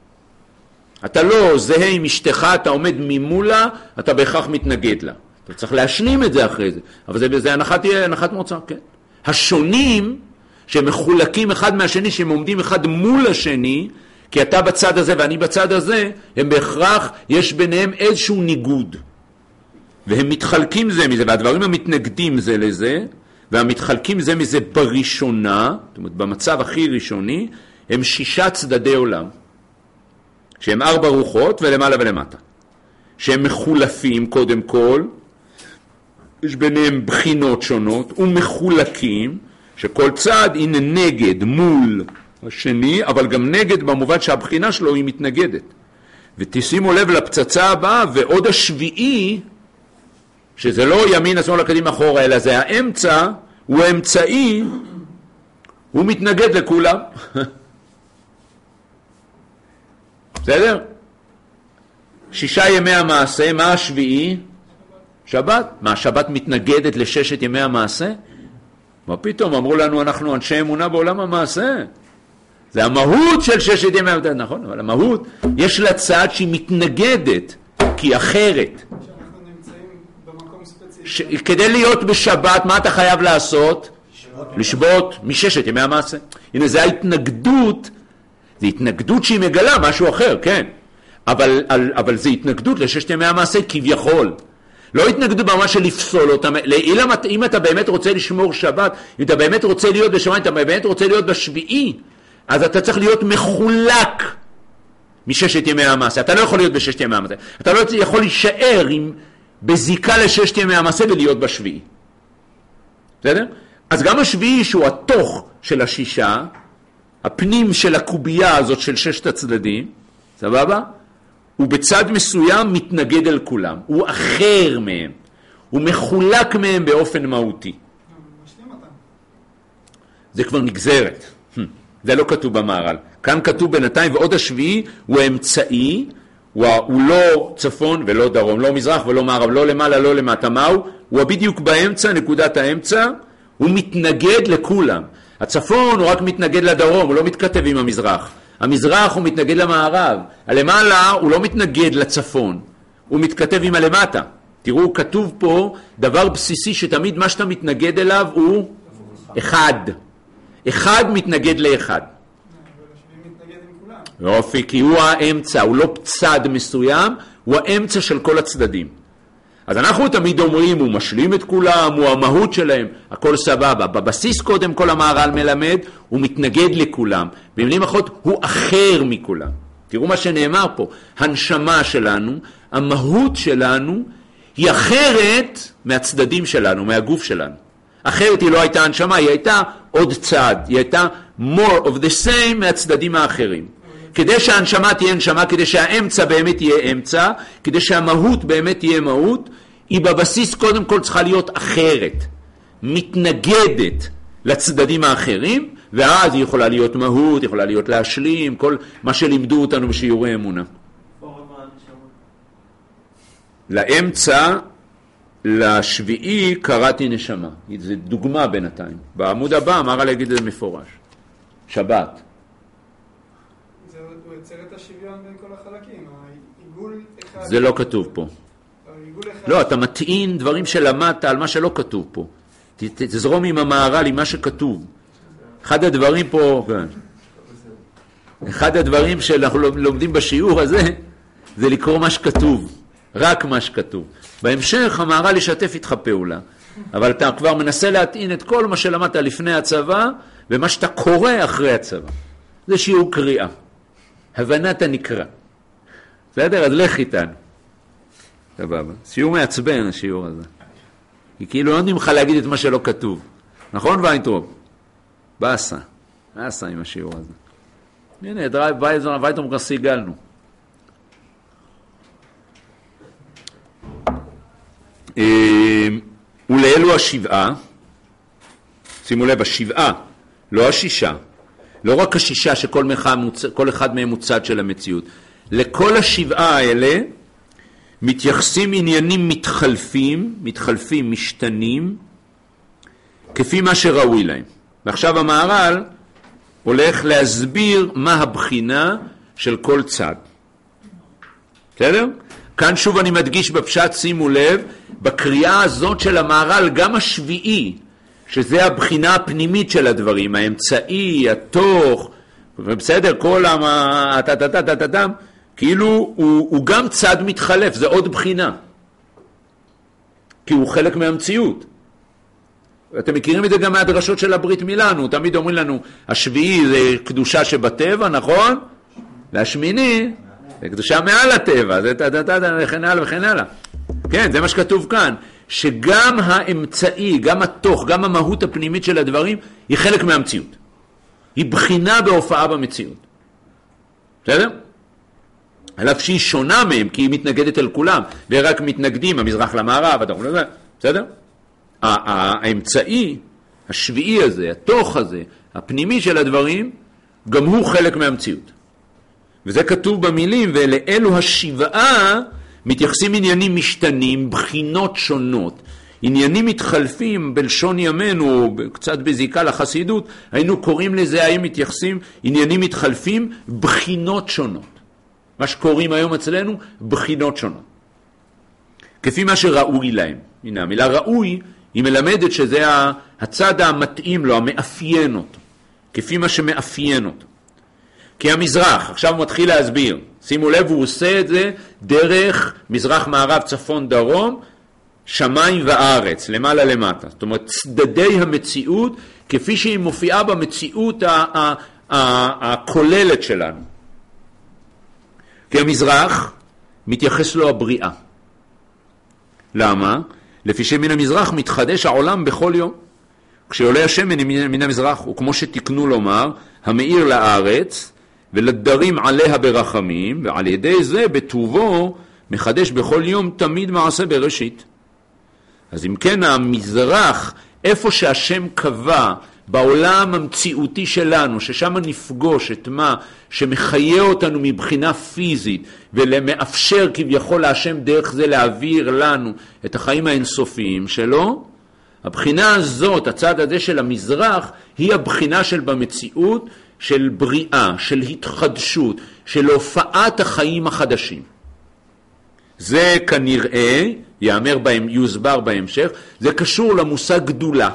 אתה לא זהה עם אשתך, אתה עומד ממולה, אתה בהכרח מתנגד לה. אתה צריך להשלים את זה אחרי זה. אבל זה הנחת מוצא, כן. השונים שמחולקים אחד מהשני, שהם עומדים אחד מול השני, כי אתה בצד הזה ואני בצד הזה, הם בהכרח, יש ביניהם איזשהו ניגוד. והם מתחלקים זה מזה, והדברים המתנגדים זה לזה, והמתחלקים זה מזה בראשונה, זאת אומרת, במצב הכי ראשוני, הם 6 צדדי עולם. שהם 4 רוחות ולמעלה ולמטה. שהם מחולפים קודם כל, יש ביניהם בחינות שונות, ומחולקים, שכל צד הנה נגד מול השני, אבל גם נגד במובן שהבחינה שלו היא מתנגדת. ותשימו לב לפצצה הבאה, ועוד השביעי, שזה לא ימין השמאל הקדימה אחורה, אלא זה האמצע, הוא האמצעי, הוא מתנגד לכולם. בסדר? 6 ימי המעשה, מה השביעי? שבת. מה, שבת מתנגדת ל6 ימי המעשה? מה פתאום? אמרו לנו, אנחנו אנשי אמונה בעולם המעשה. זה המהות של 6 ימי המעשה, נכון? אבל המהות, יש לה צד שהיא מתנגדת, כי היא אחרת. שאנחנו נמצאים במקום ספציפי. כדי להיות בשבת, מה אתה חייב לעשות? לשבות מ6 ימי המעשה. הנה, זה ההתנגדות, זה התנגדות שהיא מגלה משהו אחר, כן. אבל זה התנגדות ל6 ימי המעשה כביכול. לא התנגדות ברמה של לפסול אותם. אם אתה באמת רוצה לשמור שבת, אם אתה באמת רוצה להיות בשבת, אתה באמת רוצה להיות בשביעי, אז אתה צריך להיות מחולק מ6 ימי המעשה. אתה לא יכול להיות ב6 ימי המעשה. אתה לא יכול להישאר בזיקה ל6 ימי המעשה ולהיות בשביעי. בסדר? אז גם השביעי שהוא התוך של 6, הפנים של הקובייה הזאת של 6 הצדדים, סבבה? הוא בצד מסוים מתנגד אל כולם. הוא אחר מהם. הוא מחולק מהם באופן מהותי. משלים אותם. זה כבר נגזרת. זה לא כתוב במהר"ל. כאן כתוב בינתיים, ועוד השביעי הוא האמצעי, הוא לא צפון ולא דרום, לא מזרח ולא מערב, לא למעלה, לא למטה. מהו? הוא בדיוק באמצע, נקודת האמצע, הוא מתנגד לכולם. הצפון הוא רק מתנגד לדרום, הוא לא מתכתב עם המזרח. המזרח הוא מתנגד למערב. הלמעלה הוא לא מתנגד לצפון, הוא מתכתב עם הלמטה. תראו, כתוב פה דבר בסיסי שתמיד מה שאתה מתנגד אליו הוא אחד. אחד מתנגד לאחד. אבל השביעי מתנגד עם כולם. יופי, כי הוא האמצע, הוא לא צד מסוים, הוא האמצע של כל הצדדים. אז אנחנו תמיד אומרים, הוא משלים את כולם, הוא המהות שלהם, הכל סבבה. בבסיס קודם כל המהר"ל מלמד, הוא מתנגד לכולם. במילים אחרות, הוא אחר מכולם. תראו מה שנאמר פה, הנשמה שלנו, המהות שלנו, היא אחרת מהצדדים שלנו, מהגוף שלנו. אחרת היא לא הייתה הנשמה, היא הייתה עוד צד, היא הייתה more of the same מהצדדים האחרים. כדי שההנשמה תהיה נשמה, כדי שהאמצע באמת יהיה אמצע, כדי שהמהות באמת תהיה מהות, היא בבסיס קודם כל צריכה להיות אחרת, מתנגדת לצדדים האחרים, ואז היא יכולה להיות מהות, יכולה להיות להשלים, כל מה שלימדו אותנו בשיעורי אמונה. לאמצע, לשביעי קראתי נשמה. זה דוגמה בינתיים. בעמוד הבא אמר להגיד את זה מפורש. שבת. הוא יוצר את השוויון בין כל החלקים. העיגול אחד... זה לא כתוב פה. לא, אתה מטעין דברים שלמדת על מה שלא כתוב פה. תזרום עם המהר"ל, עם מה שכתוב. אחד הדברים פה, אחד הדברים שאנחנו לומדים בשיעור הזה, זה לקרוא מה שכתוב. רק מה שכתוב. בהמשך המהר"ל ישתף איתך פעולה. אבל אתה כבר מנסה להטעין את כל מה שלמדת לפני הצבא, ומה שאתה קורא אחרי הצבא. זה שיעור קריאה. הבנת הנקרא. בסדר? אז לך איתנו. סבבה. שיעור מעצבן השיעור הזה. כי כאילו לא נותנים לך להגיד את מה שלא כתוב. נכון ויינטרופ? באסה. באסה עם השיעור הזה. הנה, ויינטרופ כבר סיגלנו. ולאלו השבעה, שימו לב, השבעה, לא השישה. לא רק השישה שכל אחד מהם הוא צד של המציאות. לכל השבעה האלה מתייחסים עניינים מתחלפים, משתנים, כפי מה שראוי להם. ועכשיו המהר"ל הולך להסביר מה הבחינה של כל צד. בסדר? כאן שוב אני מדגיש בפשט, שימו לב, בקריאה הזאת של המהר"ל, גם השביעי, שזה הבחינה הפנימית של הדברים, האמצעי, התוך, בסדר, כל כאילו הוא גם צד מתחלף, זה עוד בחינה. כי הוא חלק מהמציאות. אתם מכירים את זה גם מהדרשות של הברית מילנו, תמיד אומרים לנו, השביעי זה קדושה שבטבע, נכון? והשמיני זה קדושה מעל הטבע, זה וכן הלאה וכן הלאה. כן, זה מה שכתוב כאן, שגם האמצעי, גם התוך, גם המהות הפנימית של הדברים, היא חלק מהמציאות. היא בחינה בהופעה במציאות. בסדר? על אף שהיא שונה מהם, כי היא מתנגדת אל כולם, ורק מתנגדים, המזרח למערב, בסדר? האמצעי, השביעי הזה, התוך הזה, הפנימי של הדברים, גם הוא חלק מהמציאות. וזה כתוב במילים, ולאלו השבעה מתייחסים עניינים משתנים, בחינות שונות. עניינים מתחלפים בלשון ימינו, קצת בזיקה לחסידות, היינו קוראים לזה, האם מתייחסים עניינים מתחלפים, בחינות שונות. מה שקוראים היום אצלנו, בחינות שונות. כפי מה שראוי להם. הנה, המילה ראוי, היא מלמדת שזה הצד המתאים לו, המאפיין אותו. כפי מה שמאפיין אותו. כי המזרח, עכשיו הוא מתחיל להסביר, שימו לב, הוא עושה את זה דרך מזרח, מערב, צפון, דרום, שמיים וארץ, למעלה למטה. זאת אומרת, צדדי המציאות, כפי שהיא מופיעה במציאות הכוללת שלנו. כי המזרח מתייחס לו הבריאה. למה? לפי שמן המזרח מתחדש העולם בכל יום. כשעולה השם מן המזרח, וכמו שתקנו לומר, המאיר לארץ, ולדרים עליה ברחמים, ועל ידי זה בטובו מחדש בכל יום תמיד מעשה בראשית. אז אם כן, המזרח, איפה שהשם קבע בעולם המציאותי שלנו, ששם נפגוש את מה שמחיה אותנו מבחינה פיזית, ולמאפשר כביכול להשם דרך זה להעביר לנו את החיים האינסופיים שלו, הבחינה הזאת, הצד הזה של המזרח, היא הבחינה של במציאות של בריאה, של התחדשות, של הופעת החיים החדשים. זה כנראה, יוסבר בהמשך, זה קשור למושג גדולה.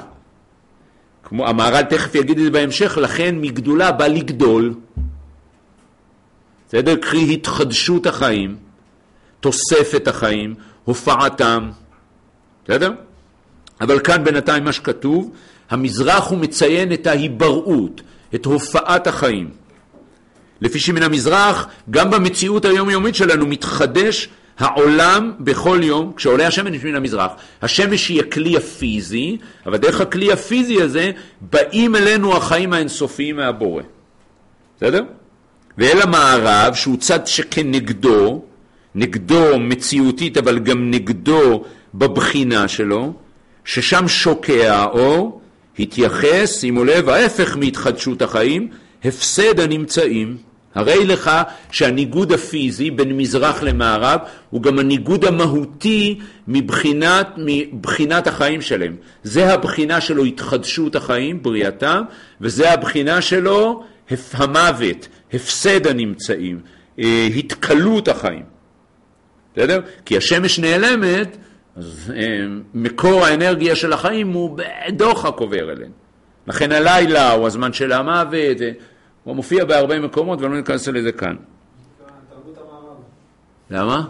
כמו המהר"ל תכף יגיד את זה בהמשך, לכן מגדולה בא לגדול. בסדר? קרי התחדשות החיים, תוספת החיים, הופעתם. בסדר? אבל כאן בינתיים מה שכתוב, המזרח הוא מציין את ההיבראות, את הופעת החיים. לפי שמן המזרח, גם במציאות היומיומית שלנו מתחדש העולם בכל יום, כשעולה השמש מן המזרח. השמש היא הכלי הפיזי, אבל דרך הכלי הפיזי הזה באים אלינו החיים האינסופיים מהבורא. בסדר? ואל המערב, שהוא צד שכנגדו, נגדו מציאותית, אבל גם נגדו בבחינה שלו, ששם שוקע האור, התייחס, שימו לב, ההפך מהתחדשות החיים, הפסד הנמצאים. הרי לך שהניגוד הפיזי בין מזרח למערב הוא גם הניגוד המהותי מבחינת החיים שלהם. זה הבחינה שלו התחדשות החיים, בריאתם, וזה הבחינה שלו המוות, הפסד הנמצאים, התקלות החיים. בסדר? כי השמש נעלמת, אז מקור האנרגיה של החיים הוא בדוחק עובר אלינו. לכן הלילה הוא הזמן של המוות, הוא מופיע בהרבה מקומות ולא ניכנס לזה כאן. תרבות המערב. למה?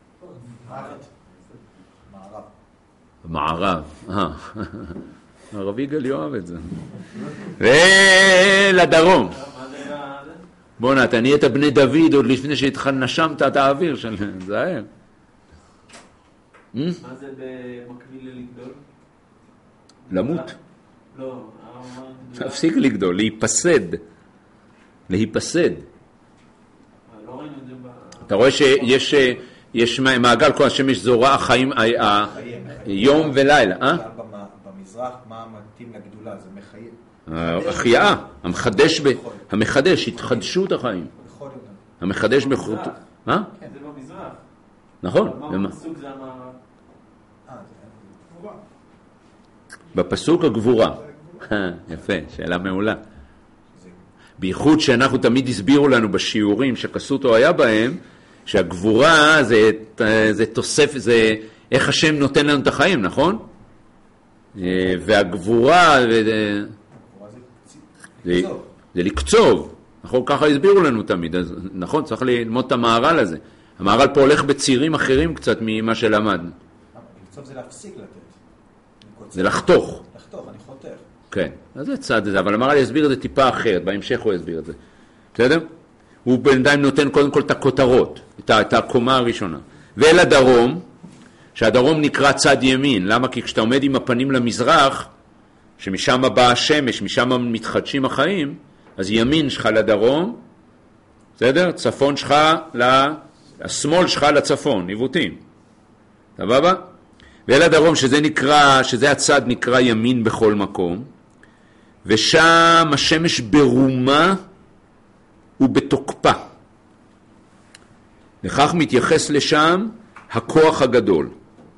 מערב. מערב. הרב יגאל יאהב את זה. ולדרום. בוא אתה נהיית בני דוד עוד לפני נשמת את האוויר של זהר. מה זה במקביל ללגדול? למות. לא, להפסיק לגדול, להיפסד. להיפסד. לא ראינו את זה אתה רואה שיש מעגל כל השמש זורה חיים יום ולילה. במזרח מה מתאים לגדולה? זה מחייב. החייאה, המחדש, התחדשות החיים. המחדש בחוט. מה? זה במזרח. נכון. מה הפסוק זה המערב? בפסוק הגבורה. יפה, שאלה מעולה. בייחוד שאנחנו תמיד הסבירו לנו בשיעורים שכסותו היה בהם, שהגבורה זה תוסף, זה איך השם נותן לנו את החיים, נכון? והגבורה זה לקצוב, נכון? ככה הסבירו לנו תמיד, נכון? צריך ללמוד את המערל הזה. המערל פה הולך בצירים אחרים קצת ממה שלמדנו. לקצוב זה להפסיק לתת. זה לחתוך. לחתוך, אני חותך. כן, אז זה צד הזה, אבל המערל יסביר את זה טיפה אחרת, בהמשך הוא יסביר את זה. בסדר? הוא בינתיים נותן קודם כל את הכותרות, את הקומה הראשונה. ואל הדרום, שהדרום נקרא צד ימין. למה? כי כשאתה עומד עם הפנים למזרח, שמשם באה השמש, משם מתחדשים החיים, אז ימין שלך לדרום, בסדר? צפון שלך, השמאל שלך לצפון, ניווטים. סבבה? ואל הדרום, שזה הצד נקרא ימין בכל מקום, ושם השמש ברומה ובתוקפה. לכך מתייחס לשם הכוח הגדול.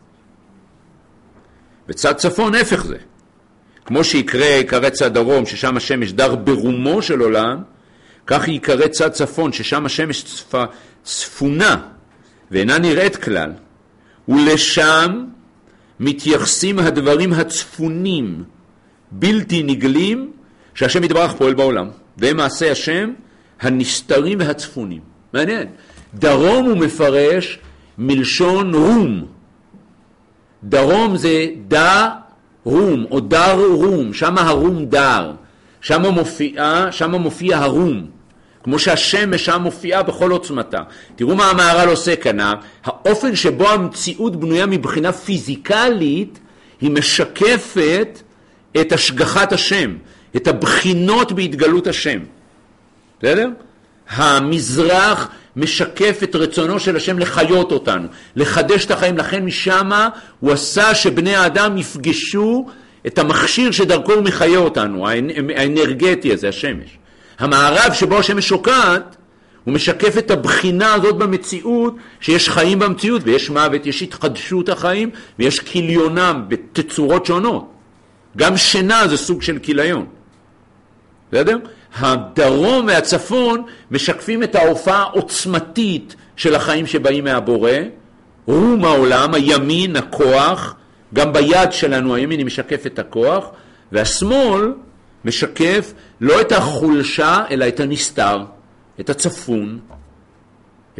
בצד צפון הפך זה. כמו שיקרא צד דרום, ששם השמש דר ברומו של עולם, כך יקרא צד צפון, ששם השמש צפונה, ואינה נראית כלל. ולשם מתייחסים הדברים הצפונים, בלתי נגלים, שהשם יתברך פועל בעולם. והם מעשי השם הנסתרים והצפונים. מעניין. דרום הוא מפרש מלשון רום. דרום זה רום או דר רום, שם הרום דר, שם מופיע הרום, כמו שהשמש שם מופיעה בכל עוצמתה. תראו מה המהר"ל עושה כאן, האופן שבו המציאות בנויה מבחינה פיזיקלית, היא משקפת את השגחת השם, את הבחינות בהתגלות השם. בסדר? המזרח משקף את רצונו של השם לחיות אותנו, לחדש את החיים. לכן משם הוא עשה שבני האדם יפגשו את המכשיר שדרכו הוא מחיה אותנו, האנרגטי הזה, השמש. המערב שבו השמש שוקעת, הוא משקף את הבחינה הזאת במציאות, שיש חיים במציאות ויש מוות, יש התחדשות החיים ויש כיליונם בתצורות שונות. גם שינה זה סוג של כיליון. בסדר? הדרום והצפון משקפים את ההופעה העוצמתית של החיים שבאים מהבורא, רום העולם, הימין, הכוח, גם ביד שלנו הימין היא משקף את הכוח, והשמאל משקף לא את החולשה אלא את הנסתר, את הצפון,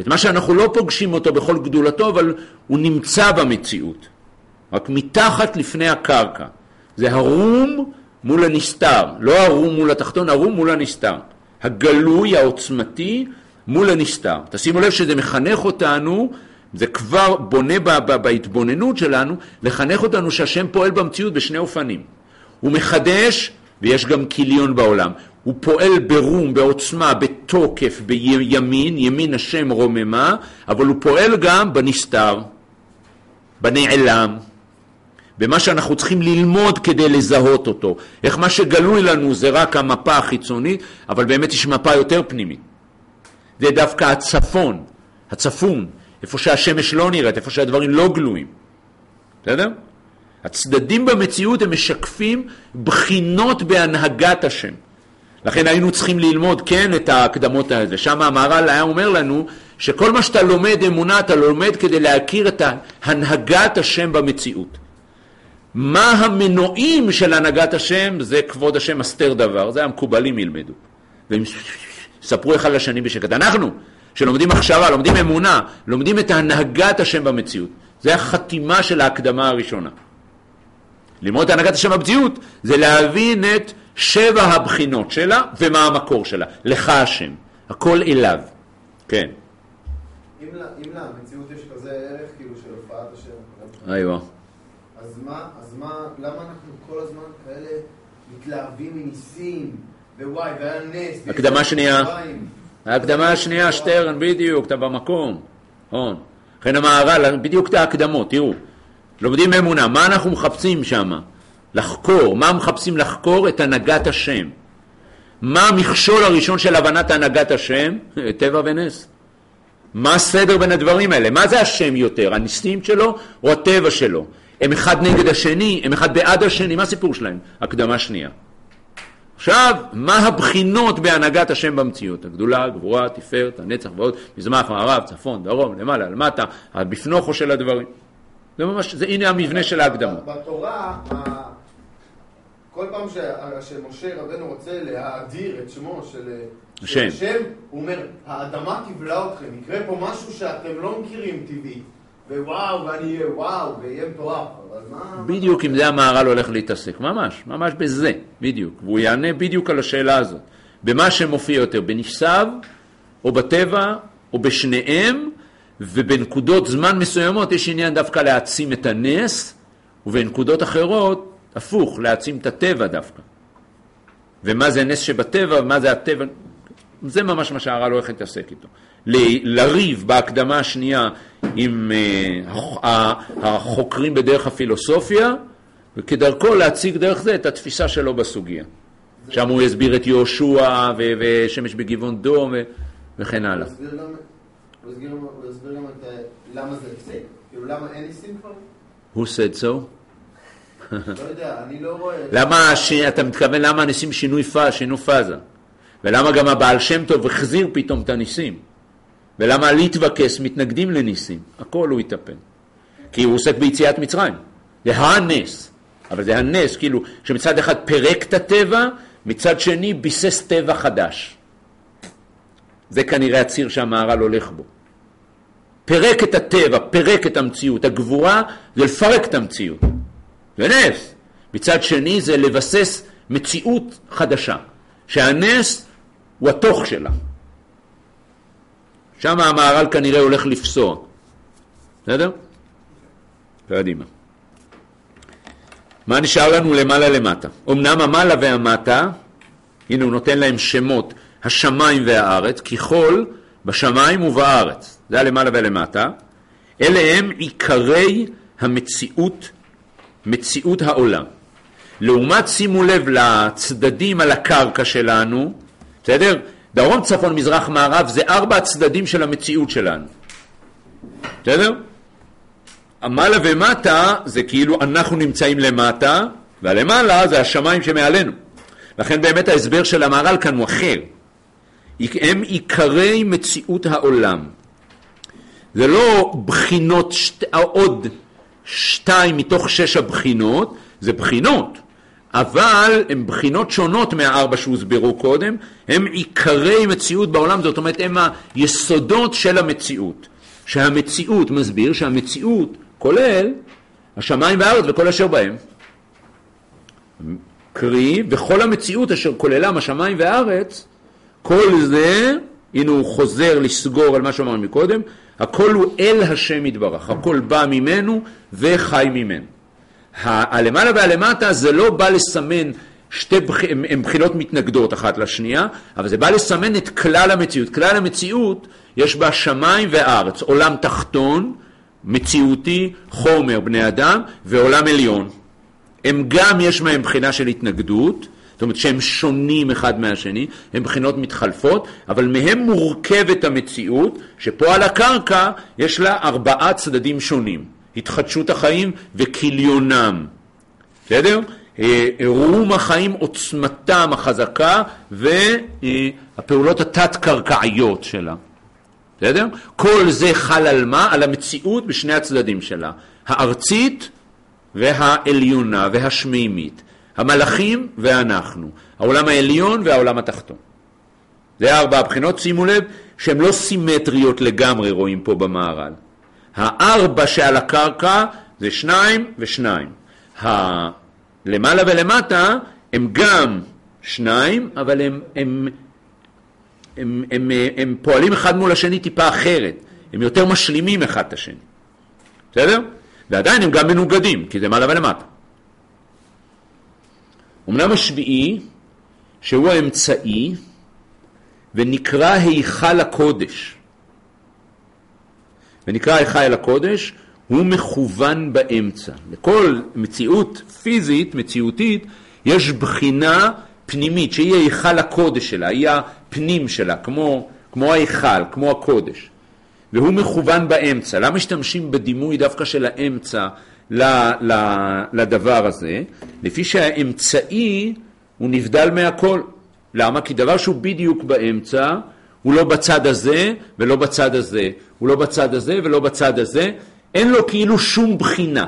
את מה שאנחנו לא פוגשים אותו בכל גדולתו, אבל הוא נמצא במציאות. רק מתחת לפני הקרקע. זה הרום מול הנסתר. לא הרום מול התחתון, הרום מול הנסתר. הגלוי, העוצמתי, מול הנסתר. תשימו לב שזה מחנך אותנו, זה כבר בונה בהתבוננות שלנו, לחנך אותנו שהשם פועל במציאות בשני אופנים. הוא מחדש, ויש גם כיליון בעולם. הוא פועל ברום, בעוצמה, בתוקף, בימין, ימין השם רוממה, אבל הוא פועל גם בנסתר, בנעלם, במה שאנחנו צריכים ללמוד כדי לזהות אותו. איך מה שגלוי לנו זה רק המפה החיצונית, אבל באמת יש מפה יותר פנימית. זה דווקא הצפון, איפה שהשמש לא נראית, איפה שהדברים לא גלויים. בסדר? הצדדים במציאות הם משקפים בחינות בהנהגת השם. לכן היינו צריכים ללמוד כן את ההקדמות האלה. שם המהר"ל היה אומר לנו שכל מה שאתה לומד אמונה, אתה לומד כדי להכיר את הנהגת השם במציאות. מה המנועים של הנהגת השם? זה כבוד השם מסתר דבר. זה המקובלים ילמדו. והם ספרו אחד לשני בשקט. אנחנו שלומדים הכשרה, לומדים אמונה, לומדים את הנהגת השם במציאות. זה החתימה של ההקדמה הראשונה. ללמוד את הנהגת השם במציאות זה להבין את 7 הבחינות שלה ומה המקור שלה. לך השם. הכל אליו. כן. אם למציאות יש כזה ערך כאילו של הופעת השם. איווה. אז מה, למה אנחנו כל הזמן כאלה מתלהבים מניסים, ווואי, והיה נס. הקדמה שנייה. ההקדמה השנייה, שטרן, בדיוק, אתה במקום. נכון. לכן המהר"ל, בדיוק את ההקדמות, תראו. לומדים אמונה, מה אנחנו מחפשים שם? לחקור. מה מחפשים לחקור? את הנהגת השם. מה המכשול הראשון של הבנת הנהגת השם? טבע ונס. מה הסדר בין הדברים האלה? מה זה השם יותר? הניסים שלו או הטבע שלו? הם אחד נגד השני, הם אחד בעד השני, מה הסיפור שלהם? הקדמה שנייה. עכשיו, מה הבחינות בהנהגת השם במציאות? הגדולה, הגבורה, תפארת, הנצח ועוד, מזרח, מערב, צפון, דרום, למעלה, למטה, בפנוכו של הדברים. זה ממש, זה הנה המבנה של ההקדמות. בתורה, כל פעם שמשה רבנו רוצה להאדיר את שמו של השם, הוא אומר, האדמה תבלע אתכם, יקרה פה משהו שאתם לא מכירים טבעי. ווואו, ואני אהיה וואו, ויהיה מטורף. בדיוק אם זה המהר"ל הולך להתעסק, ממש בזה, בדיוק. והוא יענה בדיוק על השאלה הזאת. במה שמופיע יותר, בנפסיו, או בטבע, או בשניהם, ובנקודות זמן מסוימות יש עניין דווקא להעצים את הנס, ובנקודות אחרות, הפוך, להעצים את הטבע דווקא. ומה זה נס שבטבע, ומה זה הטבע, זה ממש מה שהמהר"ל הולך להתעסק איתו. לריב בהקדמה השנייה עם החוקרים בדרך הפילוסופיה, וכדרכו להציג דרך זה את התפיסה שלו בסוגיה. שם הוא יסביר את יהושע ושמש בגבעון דום וכן הלאה. הוא יסביר גם את למה זה הפסיק? כאילו למה אין ניסים כבר? Who said so? לא יודע, אני לא רואה... למה, אתה מתכוון למה הניסים שינו פאזה? ולמה גם הבעל שם טוב החזיר פתאום את הניסים? ולמה להתווכס מתנגדים לניסים? הכל הוא יטפל. כי הוא עוסק ביציאת מצרים. זה הנס. אבל זה הנס, כאילו, שמצד אחד פרק את הטבע, מצד שני ביסס טבע חדש. זה כנראה הציר שהמהר"ל הולך בו. פרק את הטבע, פרק את המציאות. הגבורה זה לפרק את המציאות. זה נס. מצד שני זה לבסס מציאות חדשה. שהנס הוא התוך שלה. שם המהר"ל כנראה הולך לפסוע. בסדר? לא יודעים מה. מה נשאר לנו למעלה למטה? אמנם המעלה והמטה, הנה הוא נותן להם שמות, השמיים והארץ, ככל בשמיים ובארץ. זה הלמעלה ולמטה. אלה הם עיקרי המציאות, מציאות העולם. לעומת, שימו לב לצדדים על הקרקע שלנו, בסדר? דרום, צפון, מזרח, מערב, זה 4 הצדדים של המציאות שלנו. בסדר? המעלה ומטה זה כאילו אנחנו נמצאים למטה, והלמעלה זה השמיים שמעלינו. לכן באמת ההסבר של המהר"ל כאן הוא אחר. הם עיקרי מציאות העולם. זה לא בחינות, עוד 2 מתוך 6 הבחינות, זה בחינות. אבל הן בחינות שונות מהארבע שהוסברו קודם, הם עיקרי מציאות בעולם, זאת אומרת הם היסודות של המציאות. שהמציאות מסביר שהמציאות כולל השמיים והארץ וכל אשר בהם. קרי, וכל המציאות אשר כוללם השמיים והארץ, כל זה, הנה הוא חוזר לסגור על מה שאמרנו מקודם, הכל הוא אל השם יתברך, הכל בא ממנו וחי ממנו. הלמעלה והלמטה זה לא בא לסמן הן בחינות מתנגדות אחת לשנייה, אבל זה בא לסמן את כלל המציאות. כלל המציאות יש בה שמיים וארץ, עולם תחתון, מציאותי, חומר, בני אדם, ועולם עליון. הם גם יש מהם בחינה של התנגדות, זאת אומרת שהם שונים אחד מהשני, הם בחינות מתחלפות, אבל מהם מורכבת המציאות, שפה על הקרקע יש לה 4 צדדים שונים. התחדשות החיים וכיליונם. בסדר? רום החיים, עוצמתם החזקה, והפעולות התת-קרקעיות שלה. בסדר? כל זה חל על מה? על המציאות בשני הצדדים שלה. הארצית והעליונה והשמימית. המלאכים ואנחנו. העולם העליון והעולם התחתון. זה 4 בחינות, שימו לב, שהן לא סימטריות לגמרי רואים פה במערל. 4 שעל הקרקע זה 2 ו2. למעלה ולמטה הם גם 2, אבל הם פועלים אחד מול השני טיפה אחרת. הם יותר משלימים אחד את השני. בסדר? ועדיין הם גם מנוגדים, כי זה מעלה ולמטה. אמנם השביעי, שהוא האמצעי, ונקרא היכל הקודש. ונקרא היכל הקודש, הוא מכוון באמצע. לכל מציאות פיזית, מציאותית, יש בחינה פנימית, שהיא היכל הקודש שלה, היא הפנים שלה, כמו היכל, כמו הקודש. והוא מכוון באמצע. למה משתמשים בדימוי דווקא של האמצע לדבר הזה? לפי שהאמצעי הוא נבדל מהכל. למה? כי דבר שהוא בדיוק באמצע, הוא לא בצד הזה ולא בצד הזה. הוא לא בצד הזה ולא בצד הזה. אין לו כאילו שום בחינה.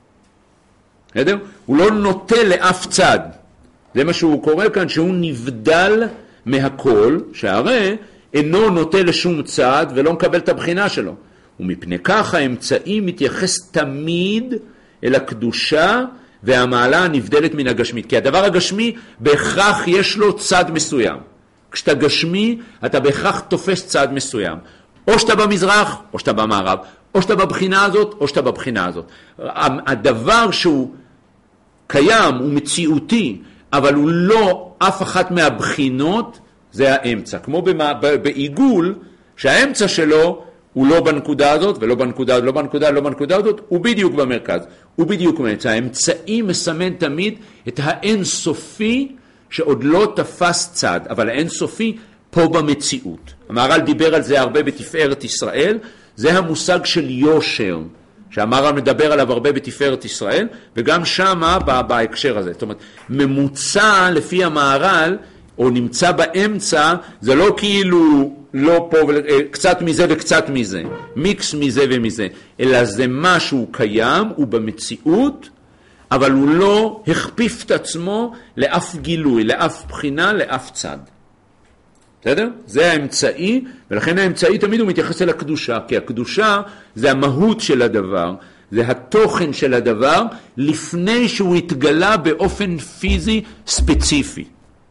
בסדר? הוא לא נוטה לאף צד. זה מה שהוא קורא כאן, שהוא נבדל מהכל, שהרי אינו נוטה לשום צד ולא מקבל את הבחינה שלו. ומפני כך האמצעי מתייחס תמיד אל הקדושה והמעלה הנבדלת מן הגשמית. כי הדבר הגשמי בהכרח יש לו צד מסוים. כשאתה גשמי אתה בהכרח תופס צד מסוים. או שאתה במזרח או שאתה במערב. או שאתה בבחינה הזאת או שאתה בבחינה הזאת. הדבר שהוא קיים הוא מציאותי, אבל הוא לא אף אחת מהבחינות, זה האמצע. כמו בעיגול, שהאמצע שלו הוא לא בנקודה הזאת, ולא בנקודה, לא בנקודה, לא בנקודה הזאת, הוא בדיוק במרכז. הוא בדיוק באמצע. האמצעי מסמן תמיד את האינסופי שעוד לא תפס צד, אבל האינסופי פה במציאות. המהר"ל דיבר על זה הרבה בתפארת ישראל, זה המושג של יושר, שהמהר"ל מדבר עליו הרבה בתפארת ישראל, וגם שמה בהקשר הזה. זאת אומרת, ממוצע לפי המהר"ל, או נמצא באמצע, זה לא כאילו לא פה, קצת מזה וקצת מזה, מיקס מזה ומזה, אלא זה משהו קיים, הוא במציאות, אבל הוא לא הכפיף את עצמו לאף גילוי, לאף בחינה, לאף צד. בסדר? זה האמצעי, ולכן האמצעי תמיד הוא מתייחס אל הקדושה, כי הקדושה זה המהות של הדבר, זה התוכן של הדבר, לפני שהוא התגלה באופן פיזי ספציפי.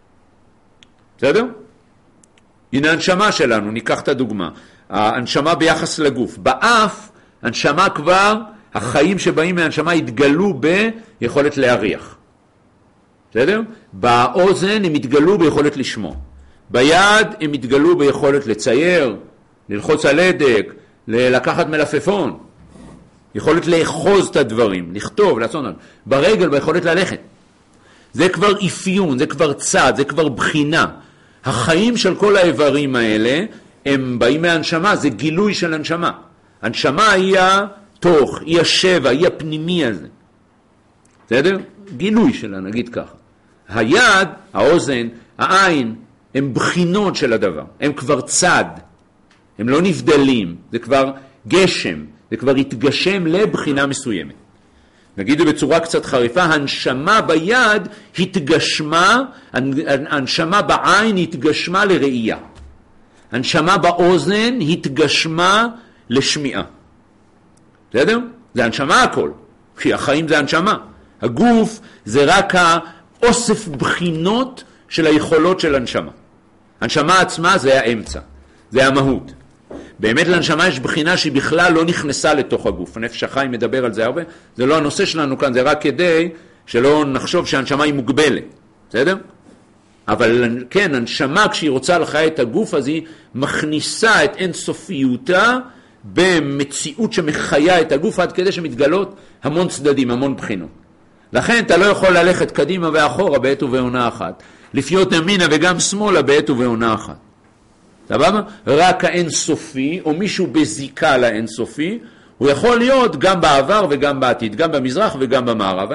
בסדר? הנה הנשמה שלנו, ניקח את הדוגמה. הנשמה ביחס לגוף. באף, הנשמה כבר, החיים שבאים מהנשמה התגלו ביכולת להריח. בסדר? באוזן הם התגלו ביכולת לשמוע. ביד הם התגלו ביכולת לצייר, ללחוץ על הדק, לקחת מלפפון. יכולת לאחוז את הדברים, לכתוב, לעשות. ברגל ביכולת ללכת. זה כבר אפיון, זה כבר צד, זה כבר בחינה. החיים של כל האיברים האלה הם באים מהנשמה, זה גילוי של הנשמה. הנשמה היא התוך, היא השבע, היא הפנימי הזה. בסדר? גילוי שלה, נגיד ככה. היד, האוזן, העין, הם בחינות של הדבר. הם כבר צד. הם לא נבדלים. זה כבר גשם. זה כבר התגשם לבחינה מסוימת. נגיד בצורה קצת חריפה, הנשמה ביד התגשמה, הנשמה בעין התגשמה לראייה. הנשמה באוזן התגשמה לשמיעה. בסדר? זה הנשמה הכל, כי החיים זה הנשמה. הגוף זה רק האוסף בחינות של היכולות של הנשמה. הנשמה עצמה זה האמצע, זה המהות. באמת לנשמה יש בחינה שהיא בכלל לא נכנסה לתוך הגוף. הנפש החיים מדבר על זה הרבה, זה לא הנושא שלנו כאן, זה רק כדי שלא נחשוב שהנשמה היא מוגבלת. בסדר? אבל כן, הנשמה כשהיא רוצה לחיה את הגוף, אז היא מכניסה את אינסופיותה במציאות שמחיה את הגוף עד כדי שמתגלות המון צדדים, המון בחינות. לכן אתה לא יכול ללכת קדימה ואחורה בעת ובעונה אחת. לפיות ימינה וגם שמאלה בעת ובעונה אחת. סבבה? רק האינסופי, או מישהו בזיקה לאינסופי, הוא יכול להיות גם בעבר וגם בעתיד, גם במזרח וגם במערב.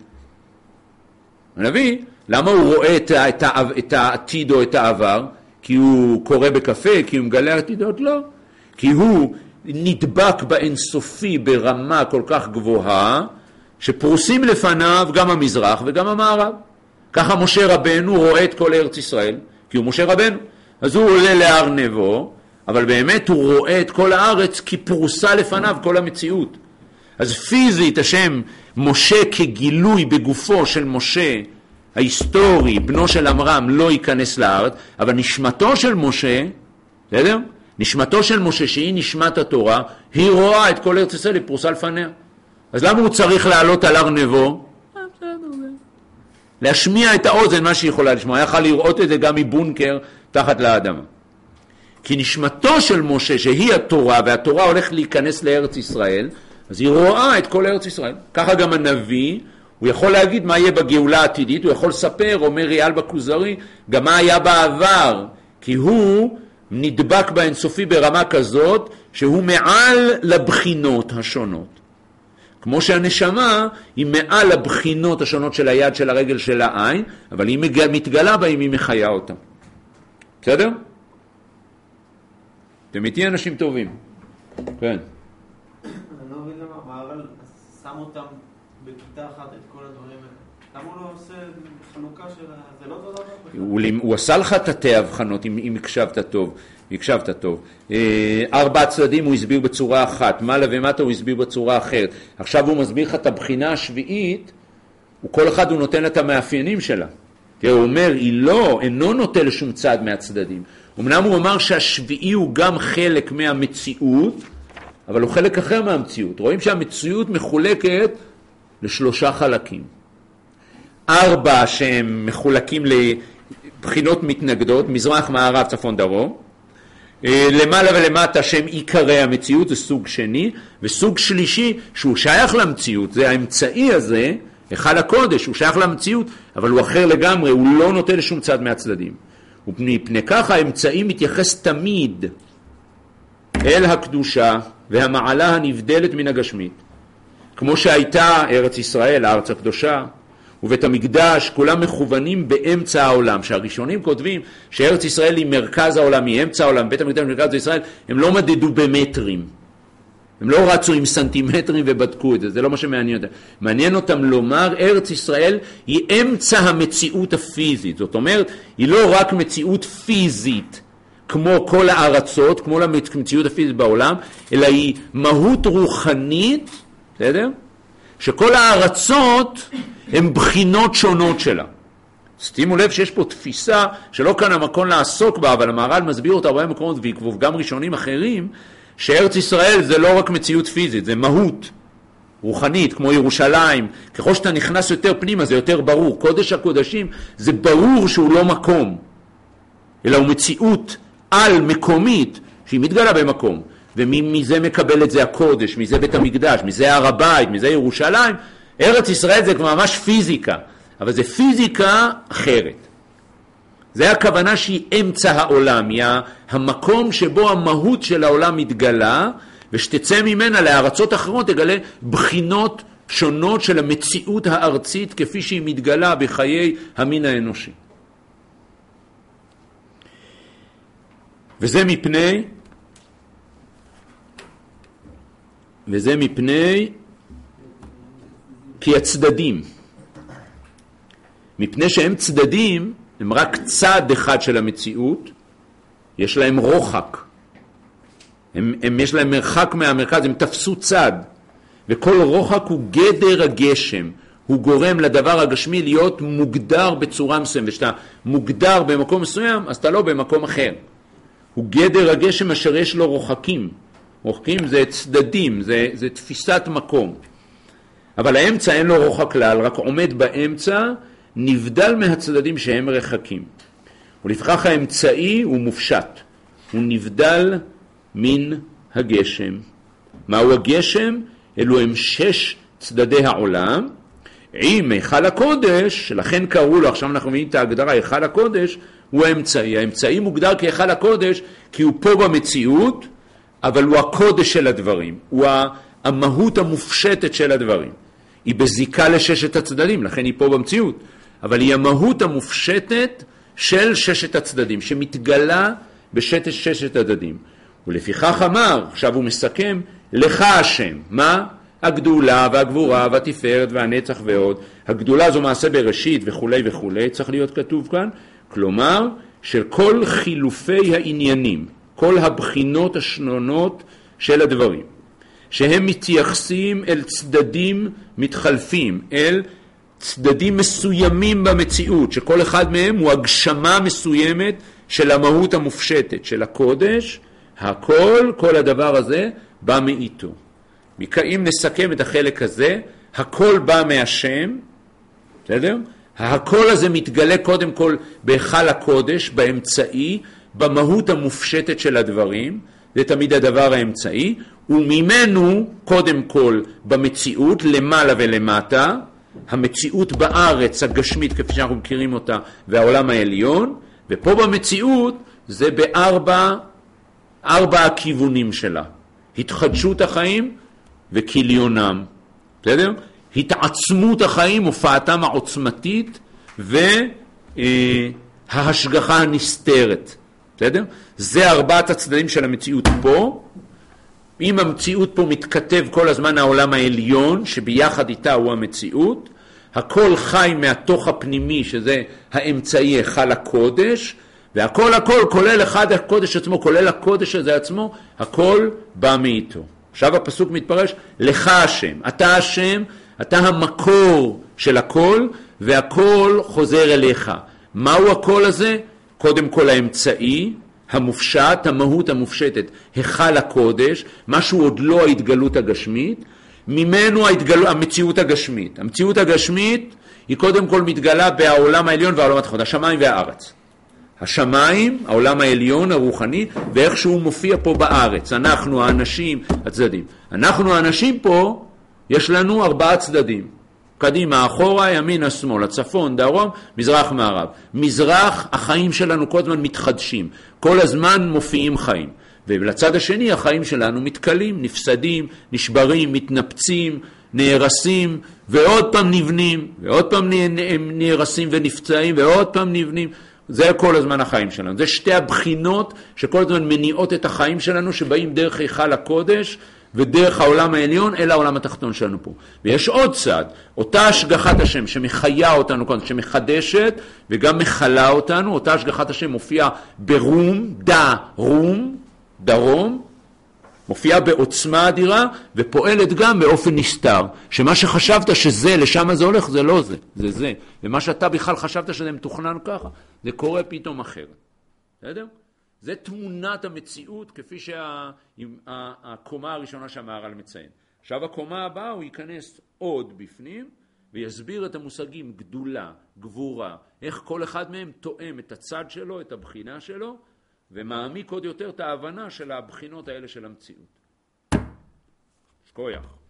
הנביא, למה הוא רואה את העתיד או את העבר? כי הוא קורא בקפה, כי הוא מגלה עתידות? לא. כי הוא נדבק באינסופי ברמה כל כך גבוהה, שפרוסים לפניו גם המזרח וגם המערב. ככה משה רבנו רואה את כל ארץ ישראל, כי הוא משה רבנו. אז הוא עולה להר נבו, אבל באמת הוא רואה את כל הארץ כי פרוסה לפניו כל המציאות. אז פיזית השם משה כגילוי בגופו של משה ההיסטורי, בנו של אמרם, לא ייכנס לארץ, אבל נשמתו של משה, בסדר? נשמתו של משה שהיא נשמת התורה, היא רואה את כל ארץ ישראל, היא פרוסה לפניה. אז למה הוא צריך לעלות על הר נבו? להשמיע את האוזן מה שהיא יכולה לשמוע. היה יכול לראות את זה גם מבונקר תחת לאדמה. כי נשמתו של משה שהיא התורה, והתורה הולכת להיכנס לארץ ישראל, אז היא רואה את כל ארץ ישראל. ככה גם הנביא, הוא יכול להגיד מה יהיה בגאולה העתידית, הוא יכול לספר, אומר ריאל בכוזרי, גם מה היה בעבר, כי הוא נדבק באינסופי ברמה כזאת, שהוא מעל לבחינות השונות. כמו שהנשמה היא מעל הבחינות השונות של היד, של הרגל, של העין, אבל היא מתגלה בה אם היא מחיה אותה. בסדר? אתם איתי אנשים טובים. כן. אני לא מבין למה, אבל שם אותם בכיתה אחת את כל הדברים האלה. למה הוא לא עושה חלוקה של זה? לא אותו דבר? הוא עשה לך תתי הבחנות, אם הקשבת טוב. 4 צדדים הוא הסביר בצורה אחת, מעלה ומטה הוא הסביר בצורה אחרת. עכשיו הוא מסביר לך את הבחינה השביעית, וכל אחד הוא נותן את המאפיינים שלה. הוא אומר, אינו נוטה לשום צד מהצדדים. אמנם הוא אמר שהשביעי הוא גם חלק מהמציאות, אבל הוא חלק אחר מהמציאות. רואים שהמציאות מחולקת ל3 חלקים. 4 שהם מחולקים לבחינות מתנגדות, מזרח, מערב, צפון, דרום. למעלה ולמטה שהם עיקרי המציאות, זה סוג שני. וסוג שלישי שהוא שייך למציאות, זה האמצעי הזה, אחד הקודש, הוא שייך למציאות, אבל הוא אחר לגמרי, הוא לא נוטה לשום צד מהצדדים. ומפני ככה האמצעי מתייחס תמיד אל הקדושה והמעלה הנבדלת מן הגשמית. כמו שהייתה ארץ ישראל, הארץ הקדושה, ובית המקדש, כולם מכוונים באמצע העולם. שהראשונים כותבים שארץ ישראל היא מרכז העולם, היא אמצע העולם, בית המקדש מרכז ישראל, הם לא מדדו במטרים. הם לא רצו עם סנטימטרים ובדקו את זה, זה לא מה שמעניין אותם. מעניין אותם לומר, ארץ ישראל היא אמצע המציאות הפיזית. זאת אומרת, היא לא רק מציאות פיזית, כמו כל הארצות, כמו המציאות הפיזית בעולם, אלא היא מהות רוחנית, בסדר? שכל הארצות הן בחינות שונות שלה. שימו לב שיש פה תפיסה שלא כאן המקום לעסוק בה, אבל המהר"ל מסביר אותה הרבה מקומות, וגם ראשונים אחרים, שארץ ישראל זה לא רק מציאות פיזית, זה מהות רוחנית, כמו ירושלים. ככל שאתה נכנס יותר פנימה זה יותר ברור. קודש הקודשים זה ברור שהוא לא מקום, אלא הוא מציאות על מקומית שהיא מתגלה במקום. ומזה מקבל את זה הקודש, מזה בית המקדש, מזה הר הבית, מזה ירושלים. ארץ ישראל זה כבר ממש פיזיקה, אבל זה פיזיקה אחרת. זה הכוונה שהיא אמצע העולם, היא המקום שבו המהות של העולם מתגלה, ושתצא ממנה לארצות אחרות תגלה בחינות שונות של המציאות הארצית כפי שהיא מתגלה בחיי המין האנושי. וזה מפני כי הצדדים, מפני שהם צדדים, הם רק צד אחד של המציאות, יש להם רוחק. יש להם מרחק מהמרכז, הם תפסו צד. וכל רוחק הוא גדר הגשם. הוא גורם לדבר הגשמי להיות מוגדר בצורה מסוימת. וכשאתה מוגדר במקום מסוים, אז אתה לא במקום אחר. הוא גדר הגשם אשר יש לו רוחקים. רוחקים זה צדדים, זה תפיסת מקום. אבל האמצע אין לו רוחק כלל, רק עומד באמצע, נבדל מהצדדים שהם רחקים. ולפיכך האמצעי הוא מופשט. הוא נבדל מן הגשם. מהו הגשם? אלו הם 6 צדדי העולם. עם היכל הקודש, לכן קראו לו, עכשיו אנחנו מבינים את ההגדרה, היכל הקודש הוא האמצעי. האמצעי מוגדר כהיכל הקודש כי הוא פה במציאות, אבל הוא הקודש של הדברים. הוא המהות המופשטת של הדברים. היא בזיקה ל6 הצדדים, לכן היא פה במציאות. אבל היא המהות המופשטת של 6 הצדדים, שמתגלה ב6 הצדדים. ולפיכך אמר, עכשיו הוא מסכם, לך השם. מה? הגדולה והגבורה והתפארת והנצח ועוד. הגדולה זו מעשה בראשית וכו' וכו', צריך להיות כתוב כאן. כלומר, של כל חילופי העניינים, כל הבחינות השונות של הדברים, שהם מתייחסים אל צדדים מתחלפים, אל צדדים מסוימים במציאות, שכל אחד מהם הוא הגשמה מסוימת של המהות המופשטת, של הקודש. הכל, כל הדבר הזה בא מאיתו. אם נסכם את החלק הזה, הכל בא מהשם, בסדר? הכל הזה מתגלה קודם כל בהיכל הקודש, באמצעי, במהות המופשטת של הדברים, זה תמיד הדבר האמצעי, וממנו קודם כל במציאות, למעלה ולמטה, המציאות בארץ הגשמית כפי שאנחנו מכירים אותה, והעולם העליון, ופה במציאות זה בארבע הכיוונים שלה. התחדשות החיים וכיליונם. בסדר? התעצמות החיים, הופעתם העוצמתית וההשגחה הנסתרת. בסדר? זה 4 הצדדים של המציאות פה. אם המציאות פה מתכתב כל הזמן העולם העליון, שביחד איתה הוא המציאות, הכל חי מהתוך הפנימי, שזה האמצעי היכל הקודש, והכל כולל אחד הקודש עצמו, כולל הקודש הזה עצמו, הכל בא מאיתו. עכשיו הפסוק מתפרש, לך השם, אתה השם, אתה המקור של הכל, והכל חוזר אליך. מהו הכל הזה? קודם כל האמצעי, המופשט, המהות המופשטת, היכל הקודש, משהו עוד לא ההתגלות הגשמית, ממנו המציאות הגשמית. המציאות הגשמית היא קודם כל מתגלה בעולם העליון והעולם התחתון, השמיים והארץ. השמיים, העולם העליון, הרוחני, ואיך שהוא מופיע פה בארץ. אנחנו האנשים, הצדדים. אנחנו האנשים פה, יש לנו 4 צדדים. קדימה, אחורה, ימין, השמאל, הצפון, דרום, מזרח, מערב. מזרח, החיים שלנו כל הזמן מתחדשים. כל הזמן מופיעים חיים. ולצד השני, החיים שלנו מתקלים, נפסדים, נשברים, מתנפצים, נהרסים, ועוד פעם נבנים, ועוד פעם נהרסים ונפצעים, ועוד פעם נבנים. זה כל הזמן החיים שלנו. זה 2 הבחינות שכל הזמן מניעות את החיים שלנו, שבאים דרך היכל הקודש ודרך העולם העליון אל העולם התחתון שלנו פה. ויש עוד צד, אותה השגחת השם שמחיה אותנו, שמחדשת וגם מחלה אותנו. אותה השגחת השם מופיעה ברום, דרום, מופיעה בעוצמה אדירה ופועלת גם באופן נסתר. שמה שחשבת שזה, לשם זה הולך, זה לא זה, זה זה. ומה שאתה בכלל חשבת שזה מתוכנן ככה, זה קורה פתאום אחרת. בסדר? זה תמונת המציאות כפי שהקומה הראשונה שהמהר"ל מציין. עכשיו הקומה הבאה הוא ייכנס עוד בפנים ויסביר את המושגים גדולה, גבורה, איך כל אחד מהם תואם את הצד שלו, את הבחינה שלו, ומעמיק עוד יותר את ההבנה של הבחינות האלה של המציאות. שכוייך.